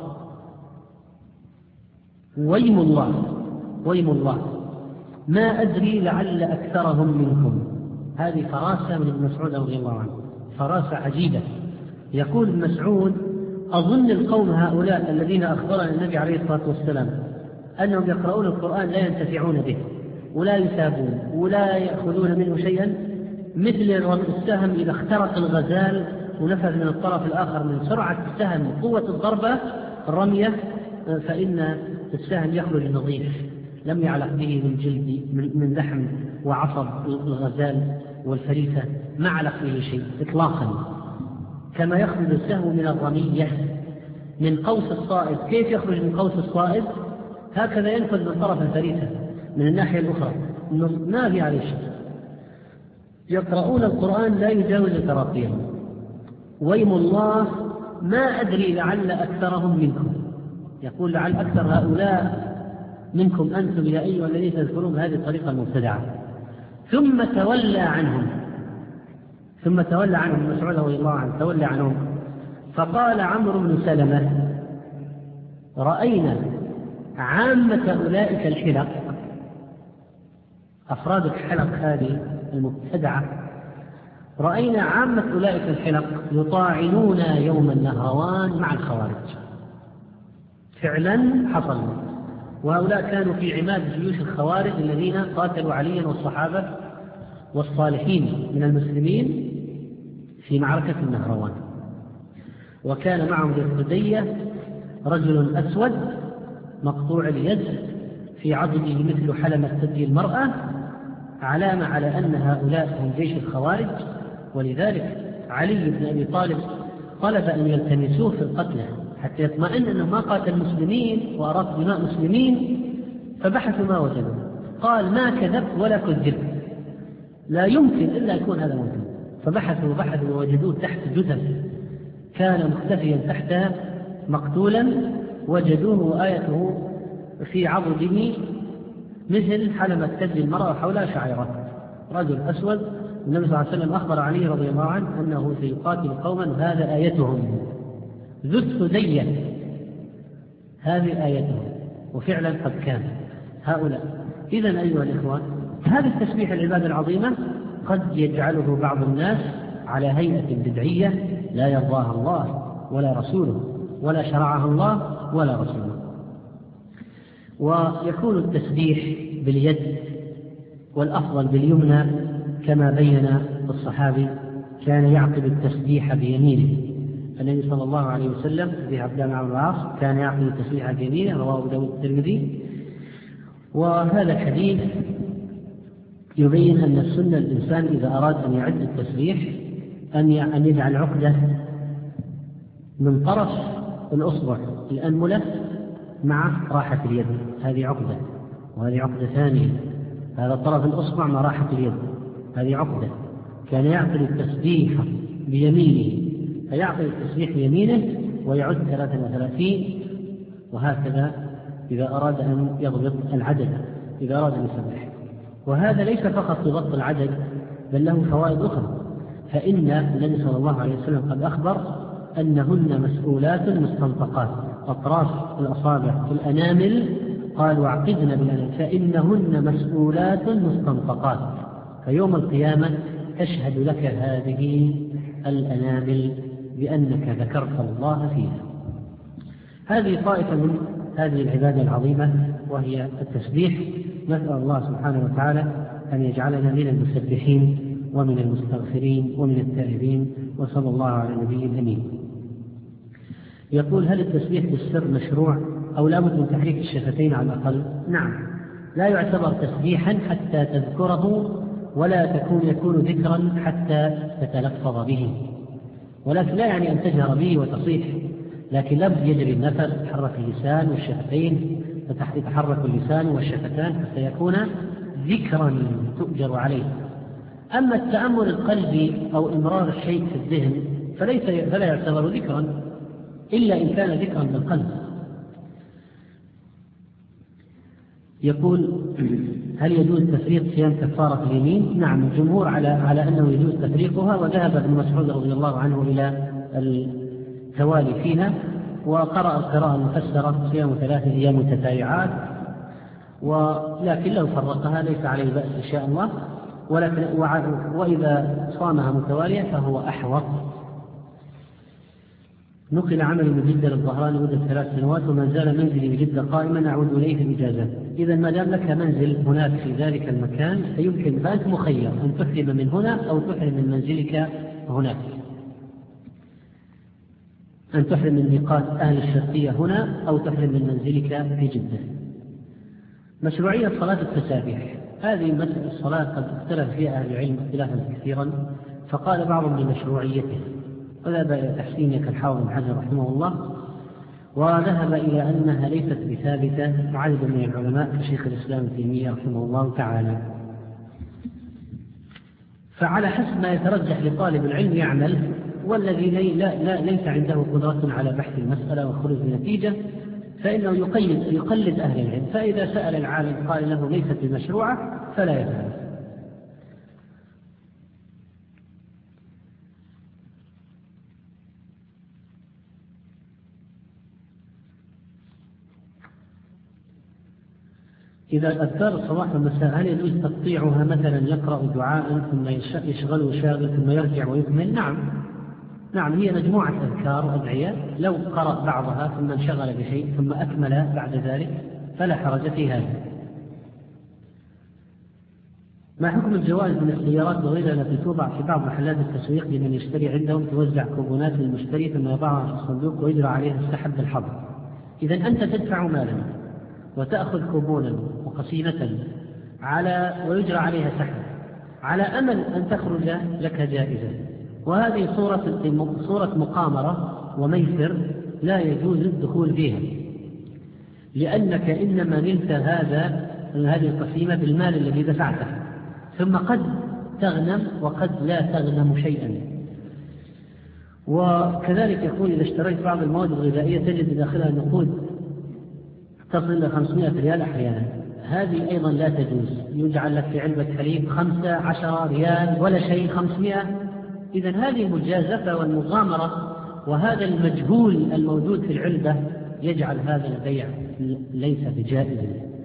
ويم الله ويم الله ما أدري لعل أكثرهم منكم. هذه فراسة من ابن مسعود رضي الله عنه، فراسة عجيبة. يقول ابن مسعود أظن القوم هؤلاء الذين أخبرنا النبي عليه الصلاة والسلام أنهم يقرؤون القرآن لا ينتفعون به ولا يثابون ولا يأخذون منه شيئا، مثل السهم إذا اخترق الغزال ونفذ من الطرف الآخر من سرعة السهم قوة الضربة الرمية، فإن السهم يخرج نظيف لم يعلق به من جلد من لحم وعصب الغزال والفريسة، ما علق به شيء إطلاقا. كما يخرج السهم من الرمية من قوس الصائد، كيف يخرج من قوس الصائد هكذا ينفذ من طرف الفريسة من الناحية الأخرى، ما في عليه شيء. يقرؤون القرآن لا يجاوز تراقيهم. ويم الله ما أدري لعل أكثرهم منكم. يقول لعل أكثر هؤلاء منكم أنتم يا أيها الذين تذكرون بهذه الطريقة المبتدعة. ثم تولى عنهم ثم تولى عنهم مسعود رضي الله عنه تولى عنهم فقال عمرو بن سلمة: رأينا عامة أولئك الحلق، أفراد الحلق هذه المبتدعة، رأينا عامة أولئك الحلق يطاعنون يوم النهروان مع الخوارج. فعلا حصل، وهؤلاء كانوا في عماد جيوش الخوارج الذين قاتلوا عليا والصحابة والصالحين من المسلمين في معركة النهروان. وكان معهم ذي الحدية رجل أسود مقطوع اليد في عضده مثل حلمة ثدي المرأة، علامة على أن هؤلاء هم جيش الخوارج. ولذلك علي بن أبي طالب طلب أن يلتمسوه في القتلى حتى يطمئن أنه ما قاتل المسلمين وأراق دماء مسلمين، فبحثوا ما وجدوا. قال: ما كذب ولا كذب، لا يمكن إلا يكون هذا ممكن. فبحثوا وبحثوا ووجدوه تحت جثث، كان مختفيا تحتها مقتولا، وجدوه وآيته في عضده مثل حلمة ثدي المرأة وحولها شعيرات. رجل أسود، النبي صلى الله عليه وسلم أخبر عليه رضي الله عنه أنه سيقاتل قوما هذا آيتهم، ذو الثدية هذه آيتهم، وفعلا قد كان هؤلاء. إذن أيها الإخوة، هذا التسبيح العبادة العظيمة قد يجعله بعض الناس على هيئة بدعية لا يرضاها الله ولا رسوله، ولا شرعها الله ولا رسوله. ويكون التسبيح باليد والأفضل باليمنى، كما بين الصحابي كان يعقد التسبيح بيمينه. النبي صلى الله عليه وسلم في عبد الله بن العاص كان يعقد التسبيح بيمينه، رواه أبو داود الترمذي. وهذا الحديث يبين أن السنة الإنسان إذا أراد أن يعد التسبيح أن يجعل عقدة من طرف الأصبع الأنملة مع راحة اليد، هذه عقدة، وهذه عقدة ثانية. هذا طرف الأصبع مع راحة اليد، هذه عقدة. كان يعقد التسبيح بيمينه، فيعقد التسبيح بيمينه ويعد ثلاثة وثلاثين، وهكذا إذا أراد أن يضبط العدد، إذا أراد أن يسبح. وهذا ليس فقط لضبط العدد، بل له فوائد أخرى. فإن النبي صلى الله عليه وسلم قد أخبر أنهن مسؤولات مستنطقات، أطراف الأصابع في الأنامل، قال: واعقدن بالأنامل فإنهن مسؤولات مستنطقات، فيوم القيامة تشهد لك هذه الأنامل بأنك ذكرت الله فيها. هذه طائفة من هذه العبادة العظيمة وهي التسبيح. نسأل الله سبحانه وتعالى أن يجعلنا من المسبحين ومن المستغفرين ومن التائبين، وصلى الله على النبي الأمين. يقول: هل التسبيح بالسر مشروع أو لا بد من تحريك الشفتين على الأقل؟ نعم، لا يعتبر تسبيحا حتى تذكره، ولا تكون يكون ذكرا حتى تتلفظ به، ولكن لا يعني أن تجهر به وتصيح، لكن لابد يجري النفس، يتحرك اللسان والشفتين، يتحرك اللسان والشفتان حتى يكون ذكرا تؤجر عليه. أما التأمل القلبي أو إمرار الشيء في الذهن فليس فلا يعتبر ذكرا إلا إن كان ذكرا بالقلب. يقول: هل يجوز تفريق صيام كفارة اليمين؟ نعم، الجمهور على على أنه يجوز تفريقها، وذهب ابن مسعود رضي الله عنه إلى التوالي فيها، وقرأ القراءة المفسرة صيام ثلاث أيام متتابعات، ولكن لو فرقها ليس عليه بأس إن شاء الله، ولكن وإذا صامها متوالية فهو أحوط. نقل عملي من جدة للظهران لمدة ثلاث سنوات، وما زال منزلي بجدة قائما أعود إليه في الإجازات. إذا ما دام لك منزل هناك في ذلك المكان فيمكن، فأنت مخير أن تحرم من هنا أو تحرم من منزلك هناك، أن تحرم من ميقات أهل الشرقية هنا أو تحرم من منزلك في جدة. مشروعية صلاة التسابيح، هذه مسألة الصلاة قد اختلف فيها أهل العلم اختلافا كثيرا، فقال بعضهم بمشروعيته وذهب إلى تحسينها كالحافظ بن حجر رحمه الله، وذهب إلى أنها ليست بثابتة وعدد من العلماء كشيخ الإسلام ابن تيمية رحمه الله تعالى. فعلى حسب ما يترجح لطالب العلم يعمل، والذي لي لا لا ليس عنده قدرة على بحث المسألة والخروج بنتيجة فإنه يقيد يقلد أهل العلم، فإذا سأل العالم قال له ليست بمشروعة فلا يفعل. إذا أذكار الصباح والمساء هل يجوز تقطيعها، مثلا يقرأ دعاء ثم يشغل شاغل ثم يرجع ويكمل؟ نعم نعم هي مجموعة أذكار وأدعية، لو قرأ بعضها ثم انشغل بشيء ثم أكمل بعد ذلك فلا حرج في هذا. ما حكم الجوائز من السيارات وغيرها التي توضع في بعض محلات التسويق لمن يشتري عندهم، توزع كوبونات للمشتري ثم يضعها في الصندوق ويجرى عليها السحب بالحظ؟ إذا أنت تدفع مالا وتأخذ كوبونا وقسيمة على ويجرى عليها سحب على أمل أن تخرج لك جائزة، وهذه صورة صورة مقامرة وميسر لا يجوز الدخول فيها، لأنك إنما نلت هذا هذه القسيمة بالمال الذي دفعته، ثم قد تغنم وقد لا تغنم شيئا. وكذلك يقول إذا اشتريت بعض المواد الغذائية تجد داخلها نقود تصل إلى خمسمائة ريال أحيانا، هذه أيضا لا تجوز. يجعل لك في علبة حليب خمسة عشر ريال ولا شيء خمسمائة. إذن هذه المجازفة والمغامرة وهذا المجهول الموجود في العلبة يجعل هذا البيع ليس بجائز.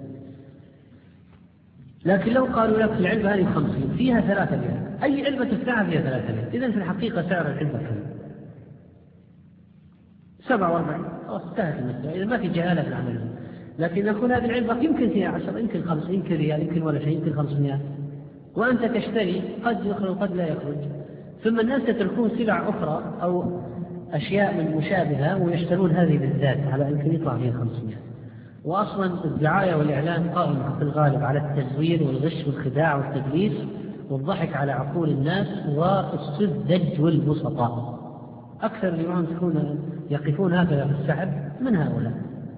لكن لو قالوا لك العلبة هذه خمسين فيها ثلاثة ريال، أي علبة تفتحها فيها ثلاثة ريال، إذن في الحقيقة سعر العلبة كم؟ سبعة وأربعين. انتهت المسألة، إذا ما في جهالة في العمل. لكن نقول هذه العلبة يمكن فيها عشرة، يمكن خمسة، يمكن ريال، يمكن ولا شيء، يمكن خمسمائة، وأنت تشتري قد يخرج وقد لا يخرج. ثم الناس يتركون سلع أخرى أو أشياء من مشابهة ويشترون هذه بالذات على أن يطلع فيها خمسمائة. وأصلا الدعاية والإعلان قائم في الغالب على التزوير والغش والخداع والتدليس والضحك على عقول الناس والسذج والبسطاء. أكثر اللي يقفون هكذا في السحب من هؤلاء.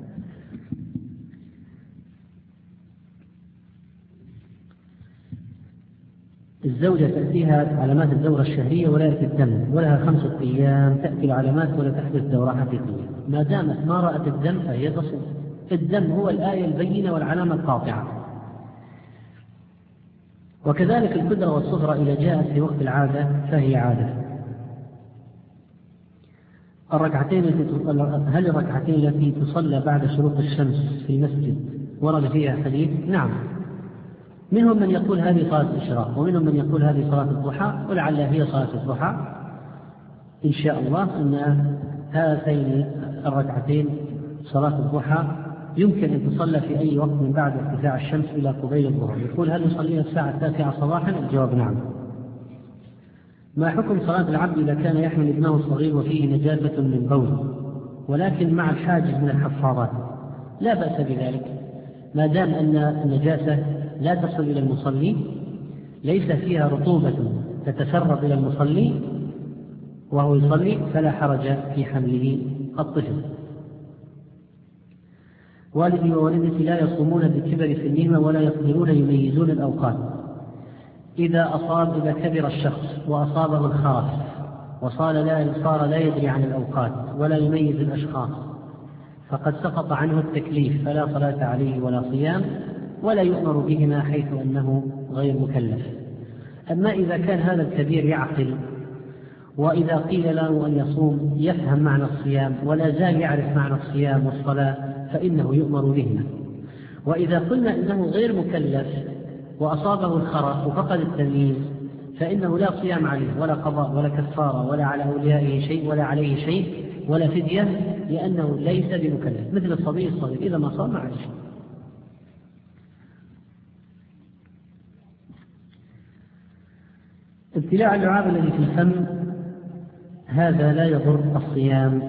الزوجة تأتيها علامات الدورة الشهرية ولا يأتي الدم، ولها خمسة أيام تأتي العلامات ولا تحدث دورة حقيقية. ما دامت ما رأت الدم فهي تصوم. الدم هو الآية البينة والعلامة القاطعة. وكذلك الكدرة والصفرة إذا جاءت في وقت العادة فهي عادة. الركعتين هل الركعتين التي تصلى بعد شروق الشمس في المسجد ورد فيها حديث؟ نعم، منهم من يقول هذه صلاة الإشراق، ومنهم من يقول هذه صلاة الضحى، ولعلها هي صلاة الضحى إن شاء الله. أن هاتين الركعتين صلاة الضحى يمكن أن تصلى في أي وقت من بعد ارتفاع الشمس إلى قبيل الظهر. يقول هل نصليها الساعة التاسعة صباحا؟ الجواب نعم. ما حكم صلاة العبد إذا كان يحمل ابنه الصغير وفيه نجاسة من بول ولكن مع الحاجز من الحفاظات؟ لا بأس بذلك ما دام أن النجاسة لا تصل إلى المصلي، ليس فيها رطوبة تتسرب إلى المصلي وهو يصلي، فلا حرج في حمله الطفل. والدي ووالدتي لا يصومون بكبر سنهما ولا يقدرون يميزون الأوقات. إذا أصاب إذا كبر الشخص وأصابه الخرف وصار لا, صار لا يدري عن الأوقات ولا يميز الأشخاص فقد سقط عنه التكليف، فلا صلاة عليه ولا صيام ولا يؤمر بهما حيث أنه غير مكلف. أما إذا كان هذا الكبير يعقل وإذا قيل له أن يصوم يفهم معنى الصيام ولا زال يعرف معنى الصيام والصلاة فإنه يؤمر بهما. وإذا قلنا إنه غير مكلف وأصابه الخرف وفقد التمييز فإنه لا صيام عليه ولا قضاء ولا كفارة ولا على أوليائه شيء ولا عليه شيء ولا فدية، لأنه ليس بمكلف مثل الصبي الصغير إذا ما صام عليه شيء. ابتلاع اللعاب الذي في الفم هذا لا يضر الصيام.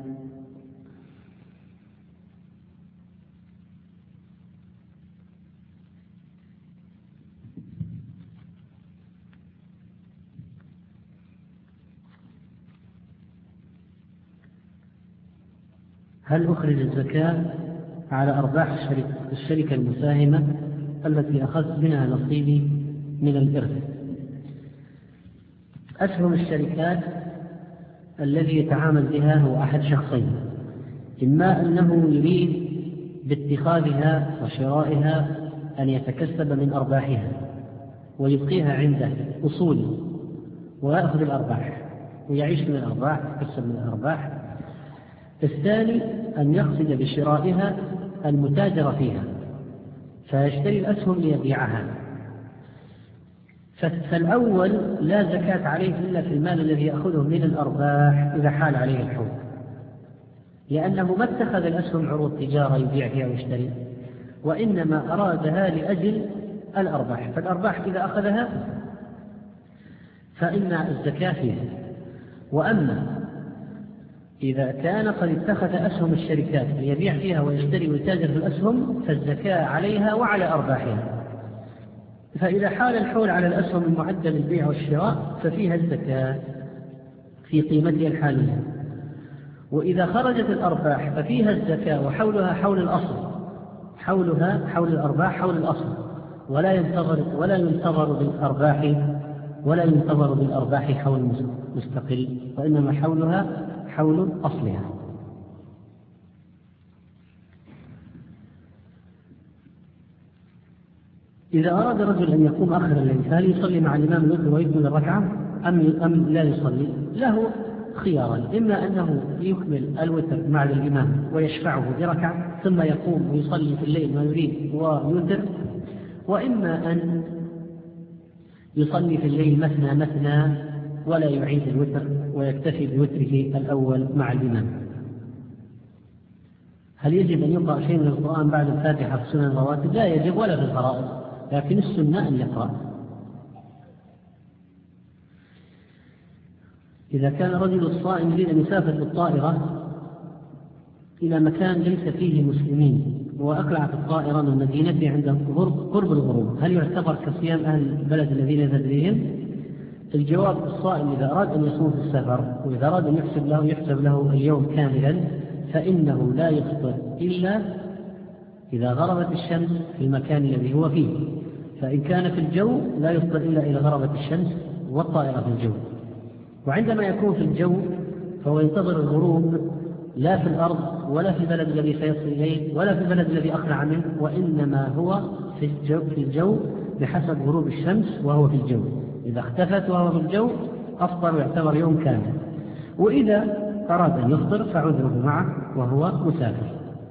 هل أخرج الزكاة على أرباح الشركة المساهمة التي أخذت منها نصيبي من الإرث؟ أسهم الشركات الذي يتعامل بها هو أحد شخصين، إما أنه يريد باتخاذها وشرائها أن يتكسب من أرباحها ويبقيها عنده أصول ويأخذ الأرباح ويعيش من الأرباح يكسب من الأرباح. الثاني أن يقصد بشرائها المتاجر فيها فيشتري الأسهم ليبيعها. فالأول لا زكاة عليه إلا في المال الذي يأخذه من الأرباح إذا حال عليه الحول، لأنه ما اتخذ الأسهم عروض تجارة يبيع فيها ويشتري، وإنما أرادها لأجل الأرباح. فالأرباح إذا أخذها فإن الزكاة فيها. وأما إذا كان قد اتخذ أسهم الشركات ليبيع فيها ويشتري ويتاجر في الأسهم فالزكاة عليها وعلى أرباحها. فإذا حال الحول على الأسهم المعدة للبيع والشراء ففيها الزكاة في قيمتها الحالية. وإذا خرجت الأرباح ففيها الزكاة وحولها حول الأصل، حولها حول الأرباح حول الأصل، ولا ينتظر ولا ينتظر بالأرباح ولا ينتظر بالأرباح حول مستقل، وإنما حولها حول أصلها. إذا أراد رجل أن يقوم آخر الليل فهل يصلي مع الإمام الوتر ويكمل الركعة أم أم لا يصلي؟ له خيارا، إما أنه يكمل الوتر مع الإمام ويشفعه بركعة ثم يقوم ويصلي في الليل ما يريد ويوتر، وإما أن يصلي في الليل مثنى مثنى ولا يعيد الوتر ويكتفي بوتره الأول مع الإمام. هل يجب أن يقرأ شيء من القرآن بعد الفاتحة في سنن الرواتب؟ لا يجب ولا في الفرائض، لكن السنة أن يقرأ. إذا كان رجل الصائم يريد أن يسافر بالطائرة إلى مكان ليس فيه مسلمين وأقلعت الطائرة من مدينته عند قرب الغروب، هل يعتبر كصيام أهل البلد الذين يذهب إليهم؟ الجواب: الصائم إذا أراد أن يصوم في السفر وإذا أراد أن يحسب له يحسب له اليوم كاملا فإنه لا يفطر إلا إذا غربت الشمس في المكان الذي هو فيه، فإن كان في الجو لا يفطر إلا إذا غربت الشمس والطائرة في الجو. وعندما يكون في الجو فهو ينتظر الغروب لا في الأرض ولا في البلد الذي سيصل إليه ولا في البلد الذي أقلع منه، وإنما هو في الجو, في الجو بحسب غروب الشمس وهو في الجو. إذا اختفت وهو في الجو أفطر ويعتبر يوم كامل، وإذا أراد أن يفطر فعذره معه وهو مسافر.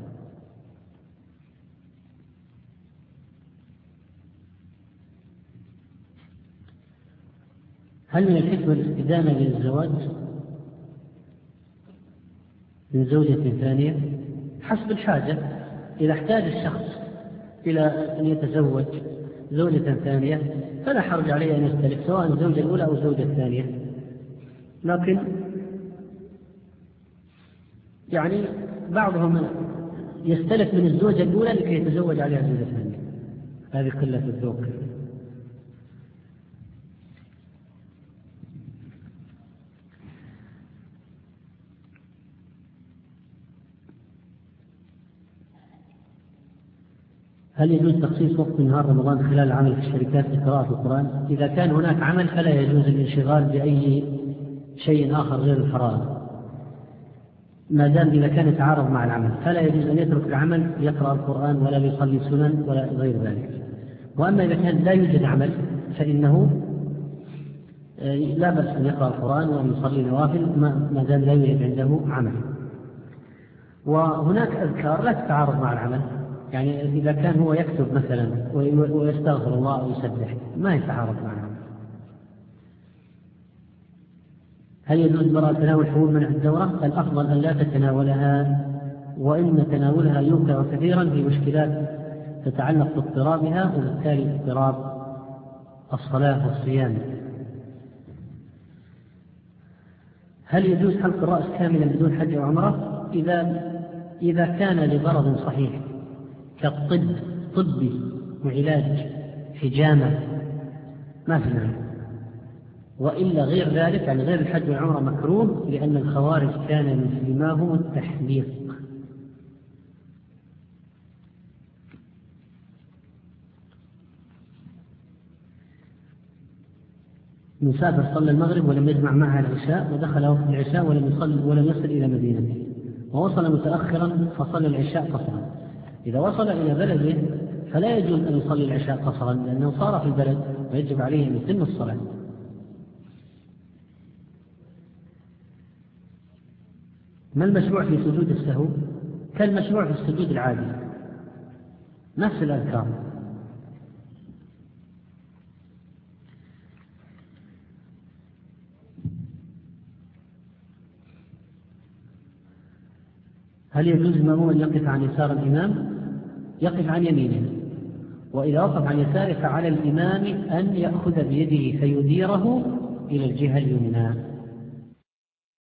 هل من الحكمة الاستدامة للزواج من زوجة ثانية؟ حسب الحاجة. إذا احتاج الشخص إلى أن يتزوج زوجة ثانية فلا حرج عليه أن يستلف سواء الزوجة الأولى أو الزوجة الثانية، لكن يعني بعضهم يستلف من الزوجة الأولى لكي يتزوج عليها الزوجة الثانية، هذه قلة الذوق. هل يجوز تخصيص وقت نهار رمضان خلال العمل في الشركات لقراءة القرآن؟ إذا كان هناك عمل فلا يجوز الانشغال بأي شيء آخر غير الفرائض، ما دام إذا كان يتعارض مع العمل فلا يجوز أن يترك العمل يقرأ القرآن ولا يصلي سنن ولا غير ذلك. وأما إذا كان لا يوجد عمل فإنه لا بأس أن يقرأ القرآن وأن يصلي نوافل ما دام لا يوجد عنده عمل. وهناك أذكار لا تتعارض مع العمل، يعني إذا كان هو يكتب مثلا ويستغفر الله ويسبح ما يتعارض مع العمل. هل يجوز المرأة تناول حبوب منع الدورة؟ الأفضل أن لا تتناولها، وإن تناولها يوقع كثيرا في مشكلات تتعلق باضطرابها وبالتالي اضطراب الصلاة والصيام. هل يجوز حلق الرأس كاملا بدون حج أو عمرة؟ إذا إذا كان لغرض صحيح كالطب طبي وعلاج حجامة ما في معنى، وإلا غير ذلك يعني غير الحج والعمرة مكروه، لأن الخوارج كان من سماهم التحليق. مسافر صلى المغرب ولم يجمع معها العشاء ودخل وقت العشاء ولم يصل ولم يصل إلى مدينته ووصل متأخرا فصلى العشاء قصرا، إذا وصل إلى بلده فلا يجوز أن يصلي العشاء قصرا، لأنه صار في البلد ويجب عليه أن يتم الصلاة. ما المشروع في سجود السهو؟ كالمشروع في السجود العادي، نفس الأذكار. هل يجوز المأموم أن يقف عن يسار الإمام؟ يقف عن يمينه، وإذا وقف عن يساره فعلى الإمام أن يأخذ بيده فيديره إلى الجهة اليمنى.